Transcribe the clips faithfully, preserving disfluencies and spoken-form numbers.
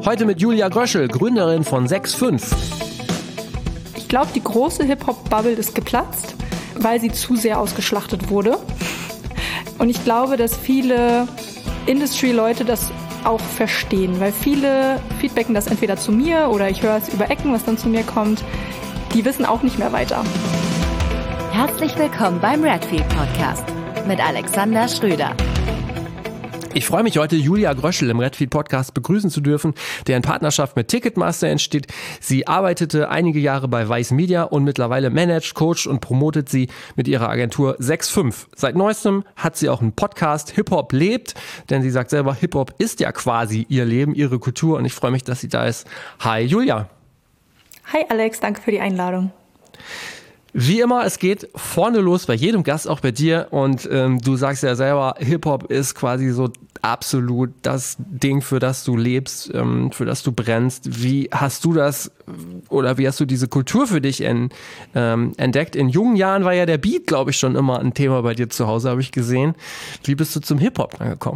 Heute mit Julia Gröschel, Gründerin von sechs fünf. Ich glaube, die große Hip-Hop-Bubble ist geplatzt, weil sie zu sehr ausgeschlachtet wurde. Und ich glaube, dass viele Industry-Leute das auch verstehen, weil viele feedbacken das entweder zu mir oder ich höre es über Ecken, was dann zu mir kommt. Die wissen auch nicht mehr weiter. Herzlich willkommen beim Redfield Podcast mit Alexander Schröder. Ich freue mich heute, Julia Gröschel im Redfield Podcast begrüßen zu dürfen, der in Partnerschaft mit Ticketmaster entsteht. Sie arbeitete einige Jahre bei Weiß Media und mittlerweile managt, coacht und promotet sie mit ihrer Agentur sechs fünf. Seit neuestem hat sie auch einen Podcast, Hip-Hop lebt, denn sie sagt selber, Hip-Hop ist ja quasi ihr Leben, ihre Kultur und ich freue mich, dass sie da ist. Hi Julia. Hi Alex, danke für die Einladung. Wie immer, es geht vorne los bei jedem Gast, auch bei dir. Und ähm, du sagst ja selber, Hip-Hop ist quasi so absolut das Ding, für das du lebst, ähm, für das du brennst. Wie hast du das oder wie hast du diese Kultur für dich en, ähm, entdeckt? In jungen Jahren war ja der Beat, glaube ich, schon immer ein Thema bei dir zu Hause, habe ich gesehen. Wie bist du zum Hip-Hop angekommen?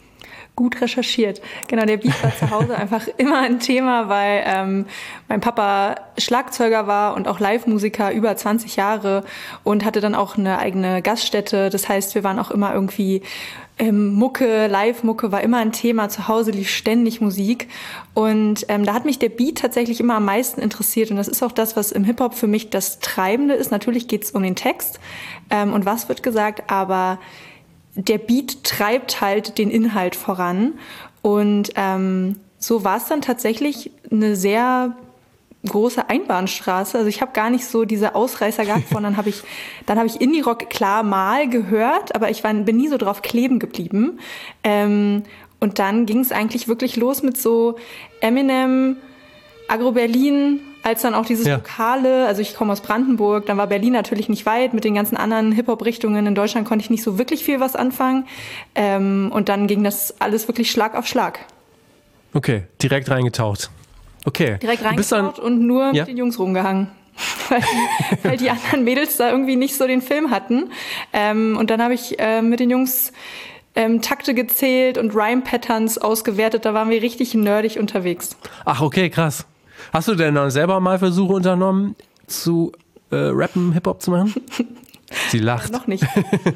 Gut recherchiert. Genau, der Beat war zu Hause einfach immer ein Thema, weil ähm, mein Papa Schlagzeuger war und auch Live-Musiker über zwanzig Jahre und hatte dann auch eine eigene Gaststätte. Das heißt, wir waren auch immer irgendwie ähm, Mucke, Live-Mucke war immer ein Thema. Zu Hause lief ständig Musik und ähm, da hat mich der Beat tatsächlich immer am meisten interessiert und das ist auch das, was im Hip-Hop für mich das Treibende ist. Natürlich geht es um den Text ähm, und was wird gesagt, aber der Beat treibt halt den Inhalt voran und ähm, so war es dann tatsächlich eine sehr große Einbahnstraße. Also ich habe gar nicht so diese Ausreißer gehabt, von dann habe ich dann habe ich Indie-Rock klar mal gehört, aber ich war, bin nie so drauf kleben geblieben. Ähm, und dann ging es eigentlich wirklich los mit so Eminem, Agro Berlin, als dann auch dieses ja. Lokale, also ich komme aus Brandenburg, dann war Berlin natürlich nicht weit, mit den ganzen anderen Hip-Hop-Richtungen in Deutschland konnte ich nicht so wirklich viel was anfangen ähm, und dann ging das alles wirklich Schlag auf Schlag. Okay, direkt reingetaucht. Okay. Direkt reingetaucht und nur ja? mit den Jungs rumgehangen, weil die, weil die anderen Mädels da irgendwie nicht so den Film hatten ähm, und dann habe ich äh, mit den Jungs ähm, Takte gezählt und Rhyme-Patterns ausgewertet, da waren wir richtig nerdig unterwegs. Ach, okay, krass. Hast du denn dann selber mal Versuche unternommen, zu äh, rappen, Hip-Hop zu machen? Sie lacht. Ja, noch nicht.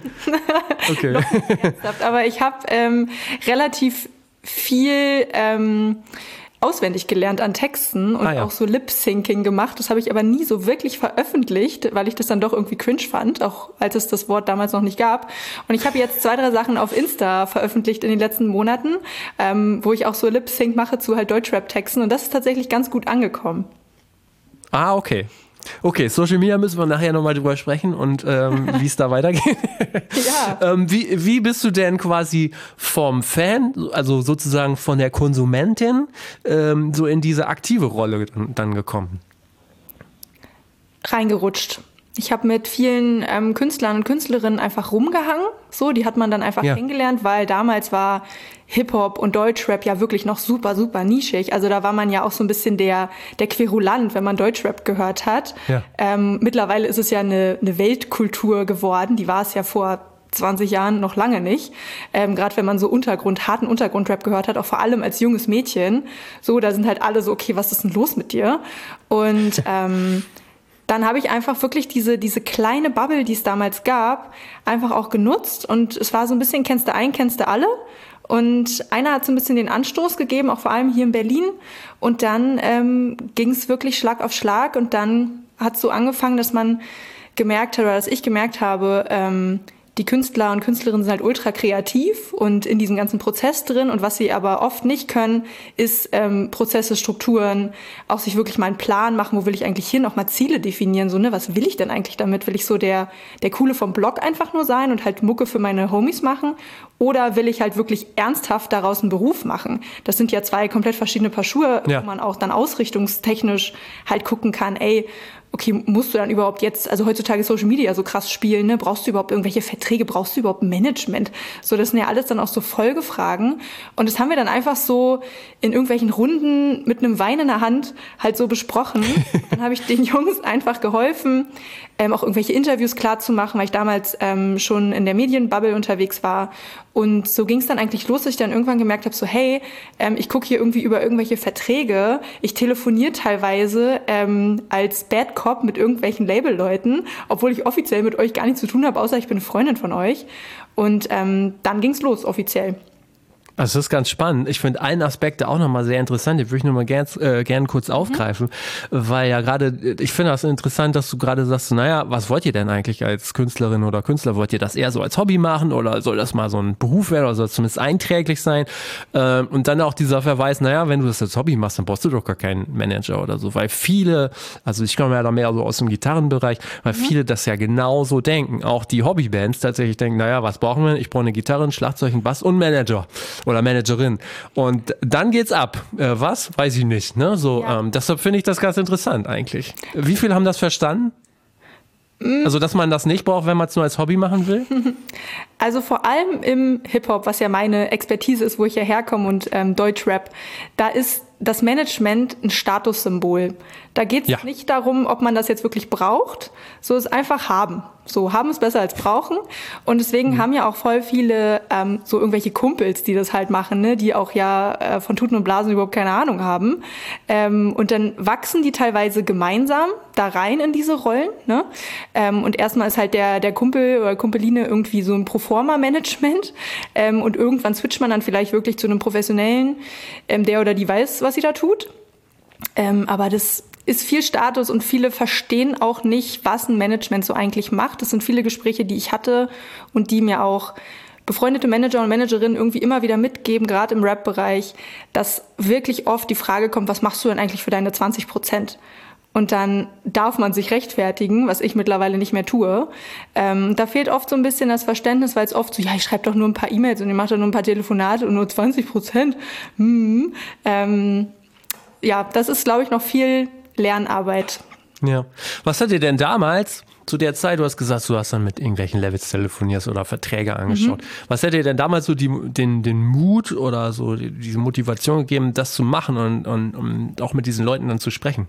Okay. Noch nicht ernsthaft. Aber ich habe ähm, relativ viel ähm, auswendig gelernt an Texten und ah, ja. auch so Lip-Syncing gemacht. Das habe ich aber nie so wirklich veröffentlicht, weil ich das dann doch irgendwie cringe fand, auch als es das Wort damals noch nicht gab. Und ich habe jetzt zwei, drei Sachen auf Insta veröffentlicht in den letzten Monaten, ähm, wo ich auch so Lip-Sync mache zu halt Deutschrap-Texten. Und das ist tatsächlich ganz gut angekommen. Ah, okay. Okay, Social Media müssen wir nachher nochmal drüber sprechen und ähm, wie es da weitergeht. Ja. ähm, wie, wie bist du denn quasi vom Fan, also sozusagen von der Konsumentin, ähm, so in diese aktive Rolle dann, dann gekommen? Reingerutscht. Ich habe mit vielen ähm, Künstlern und Künstlerinnen einfach rumgehangen. So, die hat man dann einfach ja. kennengelernt, weil damals war Hip-Hop und Deutschrap ja wirklich noch super, super nischig. Also da war man ja auch so ein bisschen der, der Querulant, wenn man Deutschrap gehört hat. Ja. Ähm, mittlerweile ist es ja eine, eine Weltkultur geworden. Die war es ja vor zwanzig Jahren noch lange nicht. Ähm, gerade wenn man so Untergrund, harten Untergrundrap gehört hat, auch vor allem als junges Mädchen. So, da sind halt alle so, okay, was ist denn los mit dir? Und ähm, dann habe ich einfach wirklich diese, diese kleine Bubble, die es damals gab, einfach auch genutzt. Und es war so ein bisschen, kennst du einen, kennst du alle. Und einer hat so ein bisschen den Anstoß gegeben, auch vor allem hier in Berlin. Und dann ähm, ging es wirklich Schlag auf Schlag. Und dann hat es so angefangen, dass man gemerkt hat, oder dass ich gemerkt habe, ähm, die Künstler und Künstlerinnen sind halt ultra kreativ und in diesem ganzen Prozess drin. Und was sie aber oft nicht können, ist ähm, Prozesse, Strukturen, auch sich wirklich mal einen Plan machen, wo will ich eigentlich hin, auch mal Ziele definieren. So, ne, was will ich denn eigentlich damit? Will ich so der, der Coole vom Blog einfach nur sein und halt Mucke für meine Homies machen? Oder will ich halt wirklich ernsthaft daraus einen Beruf machen? Das sind ja zwei komplett verschiedene Paar Schuhe, ja. wo man auch dann ausrichtungstechnisch halt gucken kann, ey, okay, musst du dann überhaupt jetzt, also heutzutage Social Media so krass spielen, ne? Brauchst du überhaupt irgendwelche Verträge, brauchst du überhaupt Management? So, das sind ja alles dann auch so Folgefragen. Und das haben wir dann einfach so in irgendwelchen Runden mit einem Wein in der Hand halt so besprochen. Dann habe ich den Jungs einfach geholfen, ähm, auch irgendwelche Interviews klar zu machen, weil ich damals ähm, schon in der Medienbubble unterwegs war. Und so ging es dann eigentlich los, dass ich dann irgendwann gemerkt habe, so hey, ähm, ich gucke hier irgendwie über irgendwelche Verträge, ich telefoniere teilweise ähm, als Bad Cop mit irgendwelchen Labelleuten, obwohl ich offiziell mit euch gar nichts zu tun habe, außer ich bin eine Freundin von euch. Und ähm, dann ging's los, offiziell. Also das ist ganz spannend. Ich finde einen Aspekt auch nochmal sehr interessant, den würde ich nochmal gern, äh, gern kurz aufgreifen, mhm. weil ja gerade, ich finde das interessant, dass du gerade sagst, naja, was wollt ihr denn eigentlich als Künstlerin oder Künstler? Wollt ihr das eher so als Hobby machen oder soll das mal so ein Beruf werden oder soll es zumindest einträglich sein? Ähm, und dann auch dieser Verweis, naja, wenn du das als Hobby machst, dann brauchst du doch gar keinen Manager oder so, weil viele, also ich komme ja da mehr so aus dem Gitarrenbereich, weil mhm. viele das ja genauso denken. Auch die Hobbybands tatsächlich denken, naja, was brauchen wir? Ich brauche eine Gitarre, ein Schlagzeug, einen Bass und einen Manager. Oder Managerin. Und dann geht's ab. Äh, was? Weiß ich nicht. Ne? So, ja. ähm, deshalb finde ich das ganz interessant eigentlich. Wie viele haben das verstanden? Mm. Also, dass man das nicht braucht, wenn man es nur als Hobby machen will? Also vor allem im Hip-Hop, was ja meine Expertise ist, wo ich ja herkomme und ähm, Deutschrap, da ist das Management ein Statussymbol. Da geht es ja. nicht darum, ob man das jetzt wirklich braucht, so ist einfach haben. So, haben ist besser als brauchen. Und deswegen mhm. haben ja auch voll viele ähm, so irgendwelche Kumpels, die das halt machen, ne? Die auch ja äh, von Tuten und Blasen überhaupt keine Ahnung haben. Ähm, und dann wachsen die teilweise gemeinsam da rein in diese Rollen. Ne? Ähm, und erstmal ist halt der, der Kumpel oder Kumpeline irgendwie so ein Proforma-Management. Ähm, und irgendwann switcht man dann vielleicht wirklich zu einem Professionellen, ähm, der oder die weiß, was sie da tut. Ähm, aber das ist viel Status und viele verstehen auch nicht, was ein Management so eigentlich macht. Das sind viele Gespräche, die ich hatte und die mir auch befreundete Manager und Managerinnen irgendwie immer wieder mitgeben, gerade im Rap-Bereich, dass wirklich oft die Frage kommt, was machst du denn eigentlich für deine zwanzig Prozent? Und dann darf man sich rechtfertigen, was ich mittlerweile nicht mehr tue. Ähm, da fehlt oft so ein bisschen das Verständnis, weil es oft so, ja, ich schreibe doch nur ein paar E-Mails und ich mache doch nur ein paar Telefonate und nur zwanzig Prozent. Hm. Ähm, ja, das ist, glaube ich, noch viel Lernarbeit. Ja. Was hat dir denn damals, zu der Zeit, du hast gesagt, du hast dann mit irgendwelchen Levels telefoniert oder Verträge angeschaut. Mhm. Was hat dir denn damals so die, den, den Mut oder so die, diese Motivation gegeben, das zu machen und, und um auch mit diesen Leuten dann zu sprechen?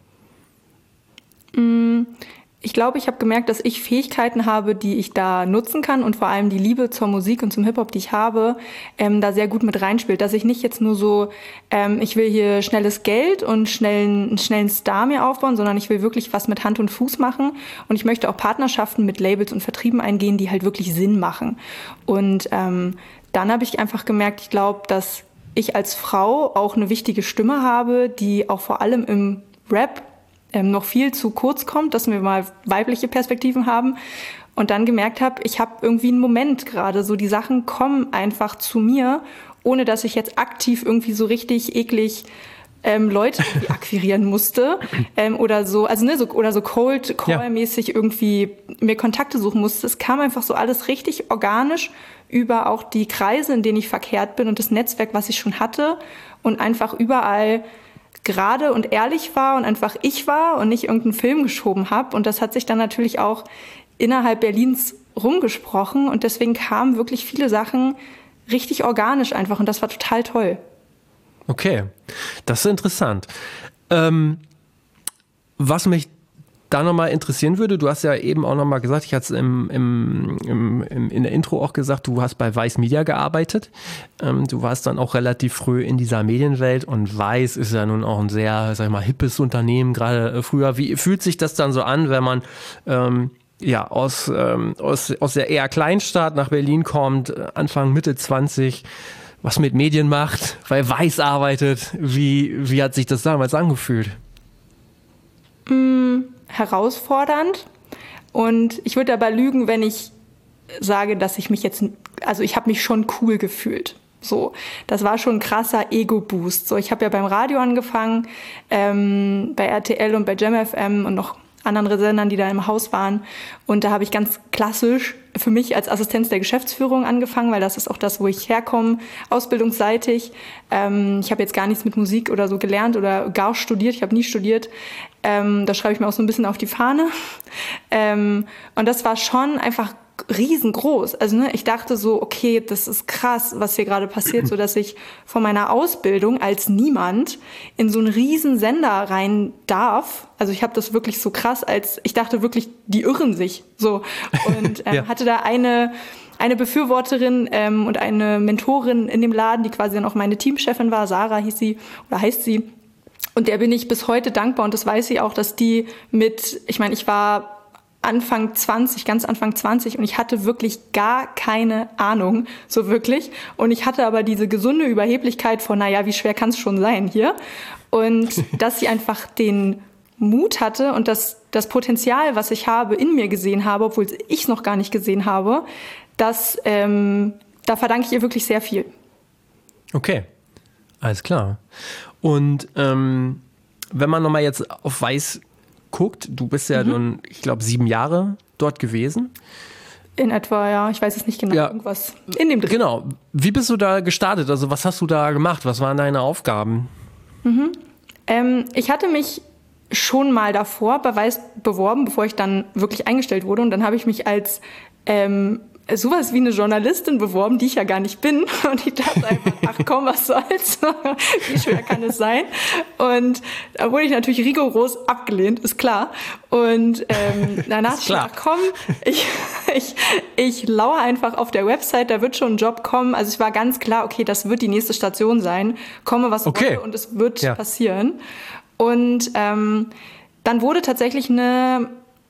Ich glaube, ich habe gemerkt, dass ich Fähigkeiten habe, die ich da nutzen kann und vor allem die Liebe zur Musik und zum Hip-Hop, die ich habe, ähm, da sehr gut mit reinspielt. Dass ich nicht jetzt nur so, ähm, ich will hier schnelles Geld und schnellen, einen schnellen Star mir aufbauen, sondern ich will wirklich was mit Hand und Fuß machen. Und ich möchte auch Partnerschaften mit Labels und Vertrieben eingehen, die halt wirklich Sinn machen. Und ähm, dann habe ich einfach gemerkt, ich glaube, dass ich als Frau auch eine wichtige Stimme habe, die auch vor allem im Rap Ähm, noch viel zu kurz kommt, dass wir mal weibliche Perspektiven haben und dann gemerkt habe, ich habe irgendwie einen Moment gerade, so die Sachen kommen einfach zu mir, ohne dass ich jetzt aktiv irgendwie so richtig eklig ähm, Leute akquirieren musste ähm, oder so, also ne, so oder so Cold Call-mäßig ja. irgendwie mir Kontakte suchen musste. Es kam einfach so alles richtig organisch über auch die Kreise, in denen ich verkehrt bin und das Netzwerk, was ich schon hatte und einfach überall gerade und ehrlich war und einfach ich war und nicht irgendeinen Film geschoben habe. Und das hat sich dann natürlich auch innerhalb Berlins rumgesprochen. Und deswegen kamen wirklich viele Sachen richtig organisch einfach. Und das war total toll. Okay, das ist interessant. Ähm, was mich da nochmal interessieren würde, du hast ja eben auch nochmal gesagt, ich hatte es im, im, im, im, in der Intro auch gesagt, du hast bei Weiß Media gearbeitet. Ähm, du warst dann auch relativ früh in dieser Medienwelt und Weiß ist ja nun auch ein sehr, sag ich mal, hippes Unternehmen, gerade früher. Wie fühlt sich das dann so an, wenn man ähm, ja, aus, ähm, aus, aus der eher Kleinstadt nach Berlin kommt, Anfang, Mitte zwanzig, was mit Medien macht, weil Weiß arbeitet? Wie, wie hat sich das damals angefühlt? Mm. Herausfordernd und ich würde aber lügen, wenn ich sage, dass ich mich jetzt, also ich habe mich schon cool gefühlt. So, das war schon ein krasser Ego-Boost. So, ich habe ja beim Radio angefangen, ähm, bei R T L und bei Jam F M und noch anderen Sendern, die da im Haus waren. Und da habe ich ganz klassisch für mich als Assistenz der Geschäftsführung angefangen, weil das ist auch das, wo ich herkomme, ausbildungsseitig. Ähm, ich habe jetzt gar nichts mit Musik oder so gelernt oder gar studiert. Ich habe nie studiert. Ähm, da schreibe ich mir auch so ein bisschen auf die Fahne. Ähm, und das war schon einfach riesengroß. Also ne, ich dachte so, okay, das ist krass, was hier gerade passiert, so dass ich von meiner Ausbildung als niemand in so einen riesen Sender rein darf. Also ich habe das wirklich so krass, als ich dachte wirklich, die irren sich so und ähm, ja. hatte da eine eine Befürworterin ähm, und eine Mentorin in dem Laden, die quasi dann auch meine Teamchefin war. Sarah hieß sie oder heißt sie. Und der bin ich bis heute dankbar und das weiß sie auch, dass die mit, ich meine, ich war Anfang zwanzig, ganz Anfang zwanzig und ich hatte wirklich gar keine Ahnung, so wirklich. Und ich hatte aber diese gesunde Überheblichkeit von, naja, wie schwer kann es schon sein hier? Und dass sie einfach den Mut hatte und das, das Potenzial, was ich habe, in mir gesehen habe, obwohl ich es noch gar nicht gesehen habe, das, ähm, da verdanke ich ihr wirklich sehr viel. Okay, alles klar. Und ähm, wenn man nochmal jetzt auf Weiß guckt, du bist ja mhm. nun, ich glaube, sieben Jahre dort gewesen. In etwa, ja. Ich weiß es nicht genau. Ja. Irgendwas in dem Dreh. Genau. Wie bist du da gestartet? Also was hast du da gemacht? Was waren deine Aufgaben? Mhm. Ähm, ich hatte mich schon mal davor bei Weiß beworben, bevor ich dann wirklich eingestellt wurde. Und dann habe ich mich als ähm, sowas wie eine Journalistin beworben, die ich ja gar nicht bin. Und ich dachte einfach, ach komm, was soll's? Wie schwer kann es sein? Und da wurde ich natürlich rigoros abgelehnt, ist klar. Und ähm, danach dachte ich, ach komm, ich, ich, ich lauere einfach auf der Website, da wird schon ein Job kommen. Also es war ganz klar, okay, das wird die nächste Station sein. Komme, was okay. wolle und es wird ja. passieren. Und ähm, dann wurde tatsächlich eine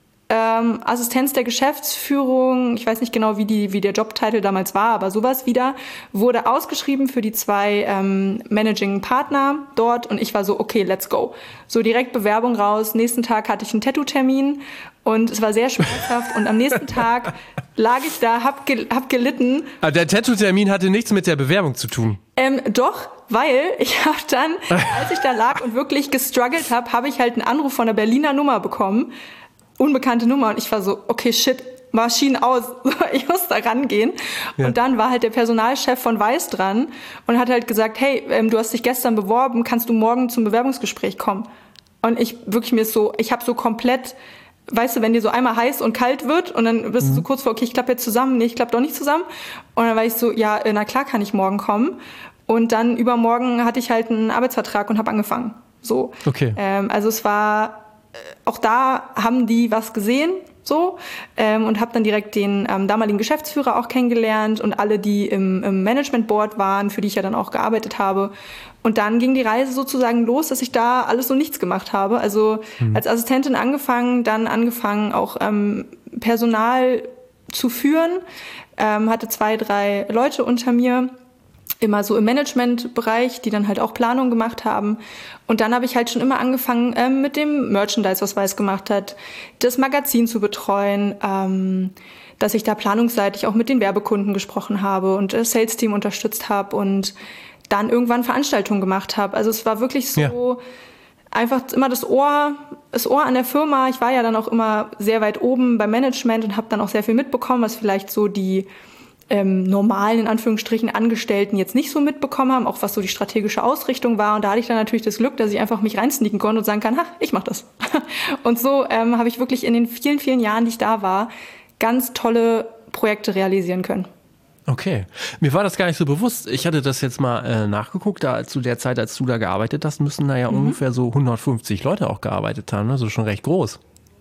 Ähm, Assistenz der Geschäftsführung, ich weiß nicht genau, wie, die, wie der Jobtitel damals war, aber sowas wieder, wurde ausgeschrieben für die zwei ähm, Managing Partner dort und ich war so, okay, let's go. So direkt Bewerbung raus, nächsten Tag hatte ich einen Tattoo-Termin und es war sehr schmerzhaft und am nächsten Tag lag ich da, hab, gel- hab gelitten. Aber der Tattoo-Termin hatte nichts mit der Bewerbung zu tun. Ähm, doch, weil ich habe dann, als ich da lag und wirklich gestruggelt habe, habe ich halt einen Anruf von einer Berliner Nummer bekommen, unbekannte Nummer und ich war so, okay, shit, Maschinen aus, ich muss da rangehen. Ja. Und dann war halt der Personalchef von Weiß dran und hat halt gesagt, hey, ähm, du hast dich gestern beworben, kannst du morgen zum Bewerbungsgespräch kommen? Und ich wirklich mir so, ich habe so komplett, weißt du, wenn dir so einmal heiß und kalt wird und dann bist mhm. du so kurz vor, okay, ich klappe jetzt zusammen, nee, ich klappe doch nicht zusammen. Und dann war ich so, ja, na klar kann ich morgen kommen. Und dann übermorgen hatte ich halt einen Arbeitsvertrag und habe angefangen. So. Okay. Ähm, also es war auch da haben die was gesehen, so, ähm, und habe dann direkt den ähm, damaligen Geschäftsführer auch kennengelernt und alle, die im, im Management Board waren, für die ich ja dann auch gearbeitet habe. Und dann ging die Reise sozusagen los, dass ich da alles so nichts gemacht habe. Also mhm. als Assistentin angefangen, dann angefangen auch ähm, Personal zu führen, ähm, hatte zwei, drei Leute unter mir, immer so im Managementbereich, die dann halt auch Planung gemacht haben. Und dann habe ich halt schon immer angefangen ähm, mit dem Merchandise, was Weiß gemacht hat, das Magazin zu betreuen, ähm, dass ich da planungsseitig auch mit den Werbekunden gesprochen habe und das Sales-Team unterstützt habe und dann irgendwann Veranstaltungen gemacht habe. Also es war wirklich so ja. einfach immer das Ohr, das Ohr an der Firma. Ich war ja dann auch immer sehr weit oben beim Management und habe dann auch sehr viel mitbekommen, was vielleicht so die Ähm, normalen, in Anführungsstrichen, Angestellten jetzt nicht so mitbekommen haben, auch was so die strategische Ausrichtung war. Und da hatte ich dann natürlich das Glück, dass ich einfach mich reinsneaken konnte und sagen kann, ha, ich mach das. Und so ähm, habe ich wirklich in den vielen, vielen Jahren, die ich da war, ganz tolle Projekte realisieren können. Okay. Mir war das gar nicht so bewusst. Ich hatte das jetzt mal äh, nachgeguckt, da zu der Zeit, als du da gearbeitet hast, müssen da ja mhm. ungefähr so hundertfünfzig Leute auch gearbeitet haben, also schon recht groß.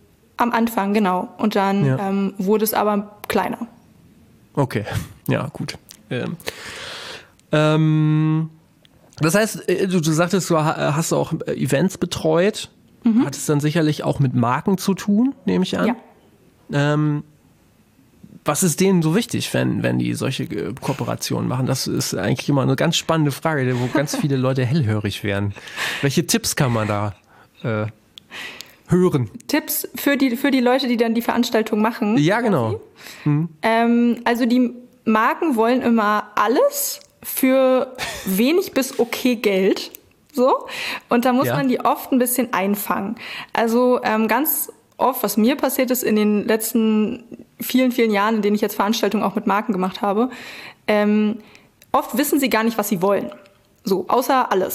Am Anfang, genau. Und dann ja. ähm, wurde es aber kleiner. Okay, ja, gut. Ähm, ähm, das heißt, du, du sagtest, du hast auch Events betreut, mhm. hat es dann sicherlich auch mit Marken zu tun, nehme ich an. Ja. Ähm, was ist denen so wichtig, wenn, wenn die solche Kooperationen machen? Das ist eigentlich immer eine ganz spannende Frage, wo ganz viele Leute hellhörig werden. Welche Tipps kann man da äh, hören? Tipps für die, für die Leute, die dann die Veranstaltung machen? Ja, genau. Mhm. Ähm, also die Marken wollen immer alles für wenig bis okay Geld. So. Und da muss ja. man die oft ein bisschen einfangen. Also ähm, ganz oft, was mir passiert ist in den letzten vielen, vielen Jahren, in denen ich jetzt Veranstaltungen auch mit Marken gemacht habe, ähm, oft wissen sie gar nicht, was sie wollen. So, außer alles.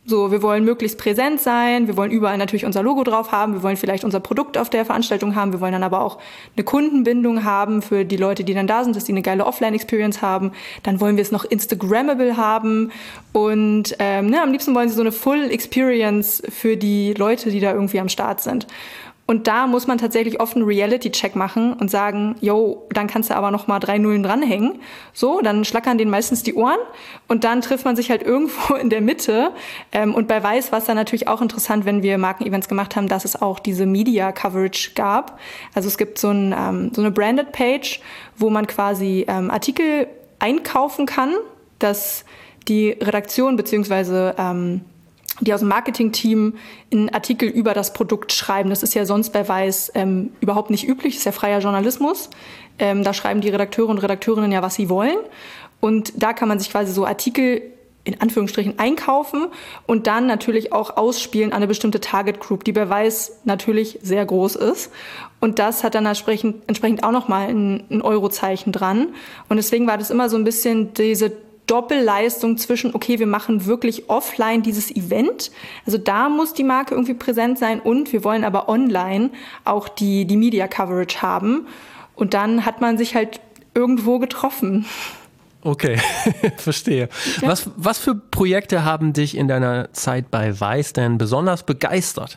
So, wir wollen möglichst präsent sein, wir wollen überall natürlich unser Logo drauf haben, wir wollen vielleicht unser Produkt auf der Veranstaltung haben, wir wollen dann aber auch eine Kundenbindung haben für die Leute, die dann da sind, dass die eine geile Offline-Experience haben. Dann wollen wir es noch Instagrammable haben und ähm, ne, am liebsten wollen sie so eine Full-Experience für die Leute, die da irgendwie am Start sind. Und da muss man tatsächlich oft einen Reality-Check machen und sagen, yo, dann kannst du aber noch mal drei Nullen dranhängen. So, dann schlackern denen meistens die Ohren und dann trifft man sich halt irgendwo in der Mitte. Ähm, und bei Weiß war es dann natürlich auch interessant, wenn wir Markenevents gemacht haben, dass es auch diese Media-Coverage gab. Also es gibt so, ein, ähm, so eine Branded-Page, wo man quasi ähm, Artikel einkaufen kann, dass die Redaktion beziehungsweise ähm, die aus dem Marketing-Team einen Artikel über das Produkt schreiben. Das ist ja sonst bei Weiß ähm, überhaupt nicht üblich, das ist ja freier Journalismus. Ähm, da schreiben die Redakteure und Redakteurinnen ja, was sie wollen. Und da kann man sich quasi so Artikel in Anführungsstrichen einkaufen und dann natürlich auch ausspielen an eine bestimmte Target Group, die bei Weiß natürlich sehr groß ist. Und das hat dann entsprechend, entsprechend auch nochmal ein, ein Eurozeichen dran. Und deswegen war das immer so ein bisschen diese Doppelleistung zwischen, okay, wir machen wirklich offline dieses Event. Also da muss die Marke irgendwie präsent sein und wir wollen aber online auch die, die Media Coverage haben. Und dann hat man sich halt irgendwo getroffen. Okay, verstehe. Ja. Was, was für Projekte haben dich in deiner Zeit bei Weiß denn besonders begeistert?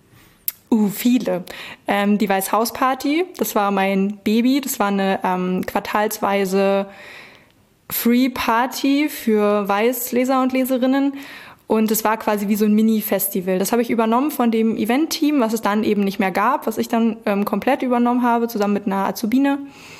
Uh, viele. Ähm, die Weiß House Party, das war mein Baby. Das war eine ähm, quartalsweise Free Party für Weiß-Leser und Leserinnen und es war quasi wie so ein Mini-Festival. Das habe ich übernommen von dem Event-Team, was es dann eben nicht mehr gab, was ich dann ähm, komplett übernommen habe, zusammen mit einer Azubine.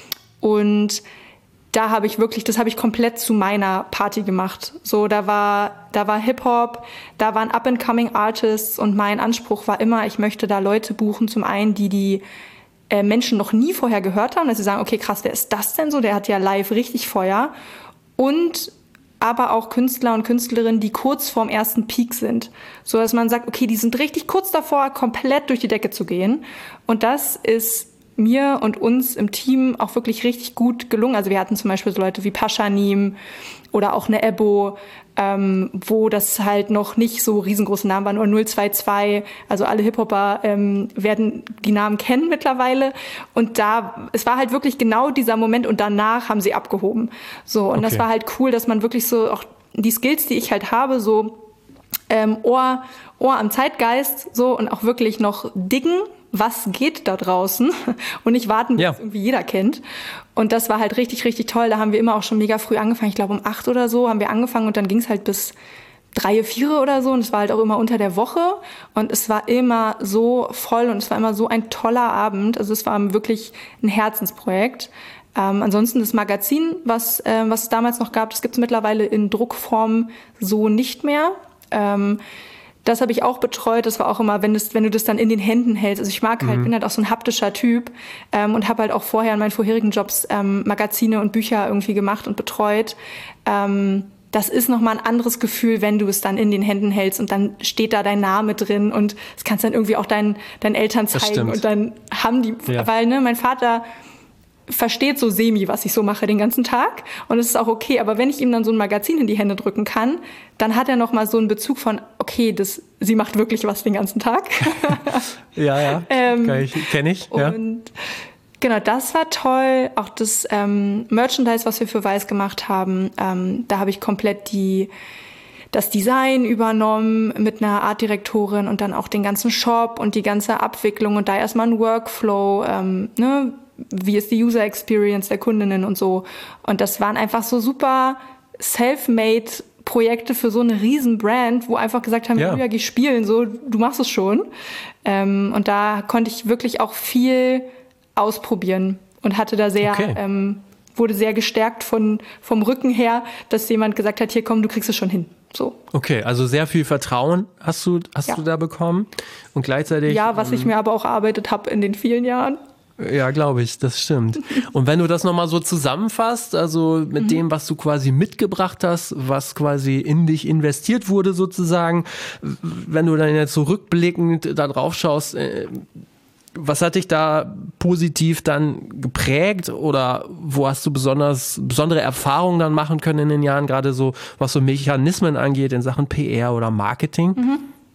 Und da habe ich wirklich, das habe ich komplett zu meiner Party gemacht. So, da war, da war Hip-Hop, da waren Up-and-Coming Artists und mein Anspruch war immer, ich möchte da Leute buchen, zum einen, die die äh, Menschen noch nie vorher gehört haben, dass sie sagen, okay, krass, wer ist das denn so? Der hat ja live richtig Feuer. Und aber auch Künstler und Künstlerinnen, die kurz vorm ersten Peak sind. So dass man sagt, okay, die sind richtig kurz davor, komplett durch die Decke zu gehen. Und das ist mir und uns im Team auch wirklich richtig gut gelungen. Also wir hatten zum Beispiel so Leute wie Paschanim oder auch eine Ebbo, ähm, wo das halt noch nicht so riesengroße Namen waren, nur null zwei zwei, also alle Hip-Hopper ähm, werden die Namen kennen mittlerweile. Und da, es war halt wirklich genau dieser Moment und danach haben sie abgehoben. So, und okay. Das war halt cool, dass man wirklich so auch die Skills, die ich halt habe, so ähm, Ohr, Ohr am Zeitgeist, so und auch wirklich noch diggen, was geht da draußen und nicht warten, bis ja. irgendwie jeder kennt. Und das war halt richtig, richtig toll. Da haben wir immer auch schon mega früh angefangen. Ich glaube, um acht oder so haben wir angefangen und dann ging es halt bis drei, vier oder so. Und es war halt auch immer unter der Woche. Und es war immer so voll und es war immer so ein toller Abend. Also es war wirklich ein Herzensprojekt. Ähm, ansonsten das Magazin, was, äh, was es damals noch gab, das gibt es mittlerweile in Druckform so nicht mehr. Ähm, Das habe ich auch betreut. Das war auch immer, wenn, das, wenn du das dann in den Händen hältst. Also ich mag halt, mhm. bin halt auch so ein haptischer Typ ähm, und habe halt auch vorher in meinen vorherigen Jobs ähm, Magazine und Bücher irgendwie gemacht und betreut. Ähm, das ist nochmal ein anderes Gefühl, wenn du es dann in den Händen hältst und dann steht da dein Name drin und das kannst du dann irgendwie auch deinen, deinen Eltern zeigen und dann haben die, ja. weil ne, mein Vater versteht so semi, was ich so mache den ganzen Tag und es ist auch okay, aber wenn ich ihm dann so ein Magazin in die Hände drücken kann, dann hat er noch mal so einen Bezug von, okay, das, sie macht wirklich was den ganzen Tag. ja, ja, ähm, kenne ich. Ja. Und genau, das war toll. Auch das ähm, Merchandise, was wir für Weiß gemacht haben, ähm, da habe ich komplett die das Design übernommen mit einer Artdirektorin und dann auch den ganzen Shop und die ganze Abwicklung und da erstmal ein Workflow, ähm, ne, wie ist die User Experience der Kundinnen und so. Und das waren einfach so super self-made Projekte für so eine riesen Brand, wo einfach gesagt haben, ja, geh spielen, so, du machst es schon. Ähm, und da konnte ich wirklich auch viel ausprobieren und hatte da sehr, okay. ähm, wurde sehr gestärkt von, vom Rücken her, dass jemand gesagt hat, hier komm, du kriegst es schon hin. So. Okay, also sehr viel Vertrauen hast du, hast ja. du da bekommen und gleichzeitig... Ja, was ähm, ich mir aber auch erarbeitet habe in den vielen Jahren. Ja, glaube ich, das stimmt. Und wenn du das nochmal so zusammenfasst, also mit mhm. dem, was du quasi mitgebracht hast, was quasi in dich investiert wurde sozusagen, wenn du dann jetzt so rückblickend da drauf schaust, was hat dich da positiv dann geprägt oder wo hast du besonders besondere Erfahrungen dann machen können in den Jahren, gerade so, was so Mechanismen angeht in Sachen P R oder Marketing?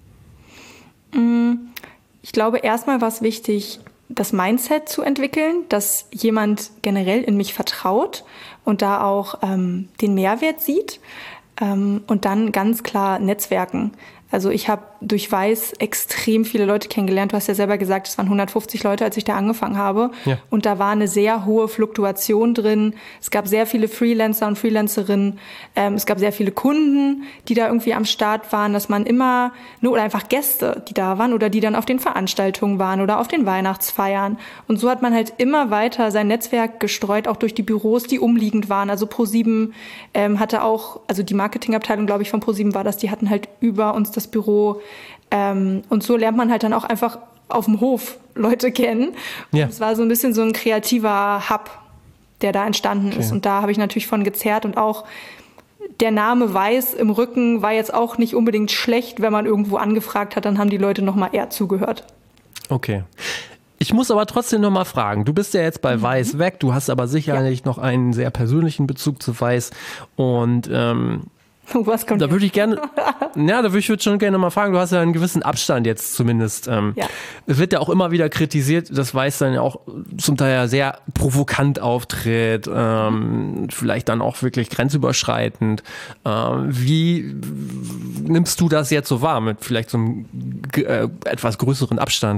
Mhm. Ich glaube, erstmal war es wichtig, das Mindset zu entwickeln, dass jemand generell in mich vertraut und da auch ähm, den Mehrwert sieht ähm, und dann ganz klar Netzwerken. Also ich habe durch Weiß extrem viele Leute kennengelernt. Du hast ja selber gesagt, es waren hundertfünfzig Leute, als ich da angefangen habe. Ja. Und da war eine sehr hohe Fluktuation drin. Es gab sehr viele Freelancer und Freelancerinnen. Ähm, es gab sehr viele Kunden, die da irgendwie am Start waren, dass man immer, nur oder einfach Gäste, die da waren oder die dann auf den Veranstaltungen waren oder auf den Weihnachtsfeiern. Und so hat man halt immer weiter sein Netzwerk gestreut, auch durch die Büros, die umliegend waren. Also ProSieben ähm, hatte auch, also die Marketingabteilung, glaube ich, von ProSieben war das, die hatten halt über uns das Büro. Ähm, und so lernt man halt dann auch einfach auf dem Hof Leute kennen. Ja. Und es war so ein bisschen so ein kreativer Hub, der da entstanden okay. ist. Und da habe ich natürlich von gezerrt. Und auch der Name Weiß im Rücken war jetzt auch nicht unbedingt schlecht, wenn man irgendwo angefragt hat, dann haben die Leute noch mal eher zugehört. Okay. Ich muss aber trotzdem noch mal fragen, du bist ja jetzt bei mhm. Weiß weg, du hast aber sicherlich ja. noch einen sehr persönlichen Bezug zu Weiß und ähm, was kommt da würde ich gerne, ja, da würde ich schon gerne mal fragen, du hast ja einen gewissen Abstand jetzt zumindest. Ähm, ja. Es wird ja auch immer wieder kritisiert, dass Weiß dann ja auch zum Teil ja sehr provokant auftritt, ähm, vielleicht dann auch wirklich grenzüberschreitend. Ähm, wie nimmst du das jetzt so wahr mit vielleicht so einem äh, etwas größeren Abstand?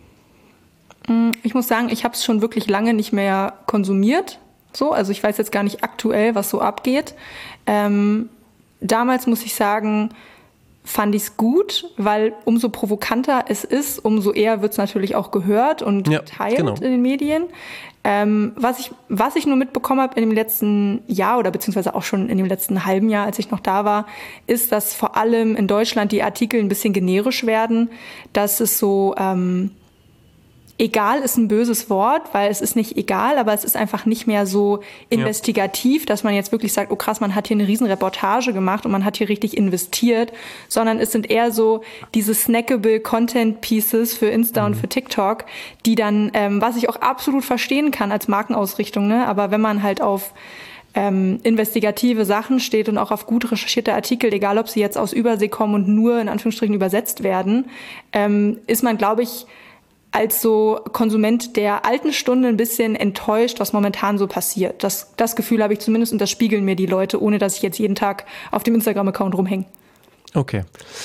Ich muss sagen, ich habe es schon wirklich lange nicht mehr konsumiert. So, also ich weiß jetzt gar nicht aktuell, was so abgeht. Ähm, Damals, muss ich sagen, fand ich es gut, weil umso provokanter es ist, umso eher wird es natürlich auch gehört und ja, geteilt genau. in den Medien. Ähm, was ich, was ich nur mitbekommen habe in dem letzten Jahr oder beziehungsweise auch schon in dem letzten halben Jahr, als ich noch da war, ist, dass vor allem in Deutschland die Artikel ein bisschen generisch werden, dass es so... Ähm, Egal ist ein böses Wort, weil es ist nicht egal, aber es ist einfach nicht mehr so investigativ, ja. dass man jetzt wirklich sagt, oh krass, man hat hier eine riesen Reportage gemacht und man hat hier richtig investiert, sondern es sind eher so diese snackable Content Pieces für Insta mhm. und für TikTok, die dann, ähm, was ich auch absolut verstehen kann als Markenausrichtung, ne, aber wenn man halt auf ähm, investigative Sachen steht und auch auf gut recherchierte Artikel, egal ob sie jetzt aus Übersee kommen und nur in Anführungsstrichen übersetzt werden, ähm, ist man, glaube ich, als so Konsument der alten Stunde ein bisschen enttäuscht, was momentan so passiert. Das, das Gefühl habe ich zumindest und das spiegeln mir die Leute, ohne dass ich jetzt jeden Tag auf dem Instagram-Account rumhänge. Okay.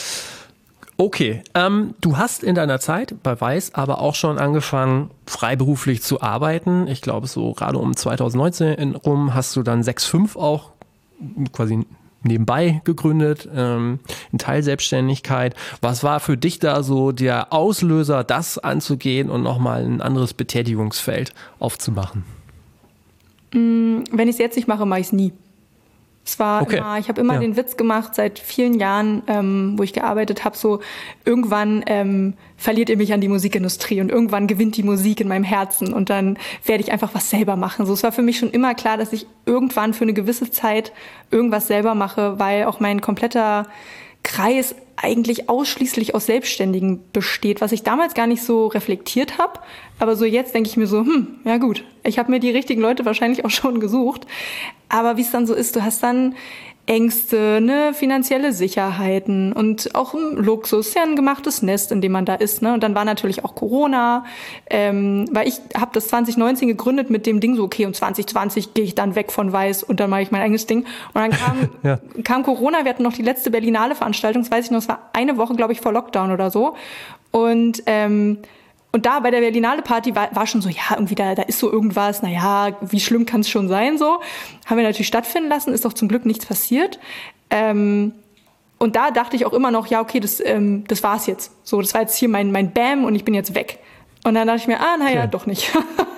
Okay, ähm, du hast in deiner Zeit bei Weiß aber auch schon angefangen, freiberuflich zu arbeiten. Ich glaube, so gerade um zwanzig neunzehn rum hast du dann sechs Komma fünf auch quasi nebenbei gegründet, ähm, in Teilselbstständigkeit. Was war für dich da so der Auslöser, das anzugehen und nochmal ein anderes Betätigungsfeld aufzumachen? Wenn ich es jetzt nicht mache, mache ich es nie. Es war okay. immer, ich habe immer ja. den Witz gemacht seit vielen Jahren, ähm, wo ich gearbeitet habe, so irgendwann ähm, verliert ihr mich an die Musikindustrie und irgendwann gewinnt die Musik in meinem Herzen und dann werde ich einfach was selber machen. So, es war für mich schon immer klar, dass ich irgendwann für eine gewisse Zeit irgendwas selber mache, weil auch mein kompletter Kreis eigentlich ausschließlich aus Selbstständigen besteht, was ich damals gar nicht so reflektiert habe. Aber so jetzt denke ich mir so, hm, ja gut, ich habe mir die richtigen Leute wahrscheinlich auch schon gesucht. Aber wie es dann so ist, du hast dann Ängste, ne, finanzielle Sicherheiten und auch ein Luxus, ja ein gemachtes Nest, in dem man da ist. Ne? Und dann war natürlich auch Corona, ähm, weil ich habe das zwanzig neunzehn gegründet mit dem Ding so, okay, und zwanzig zwanzig gehe ich dann weg von Weiß und dann mache ich mein eigenes Ding. Und dann kam, ja. kam Corona, wir hatten noch die letzte Berlinale Veranstaltung, das weiß ich noch, es war eine Woche, glaube ich, vor Lockdown oder so. Und ähm, Und da bei der Berlinale Party war, war schon so, ja, irgendwie da, da ist so irgendwas, naja, wie schlimm kann es schon sein, so. Haben wir natürlich stattfinden lassen, ist doch zum Glück nichts passiert. Ähm, und da dachte ich auch immer noch, ja, okay, das, ähm, das war's jetzt. So, das war jetzt hier mein, mein Bam und ich bin jetzt weg. Und dann dachte ich mir, ah, naja, okay. doch nicht.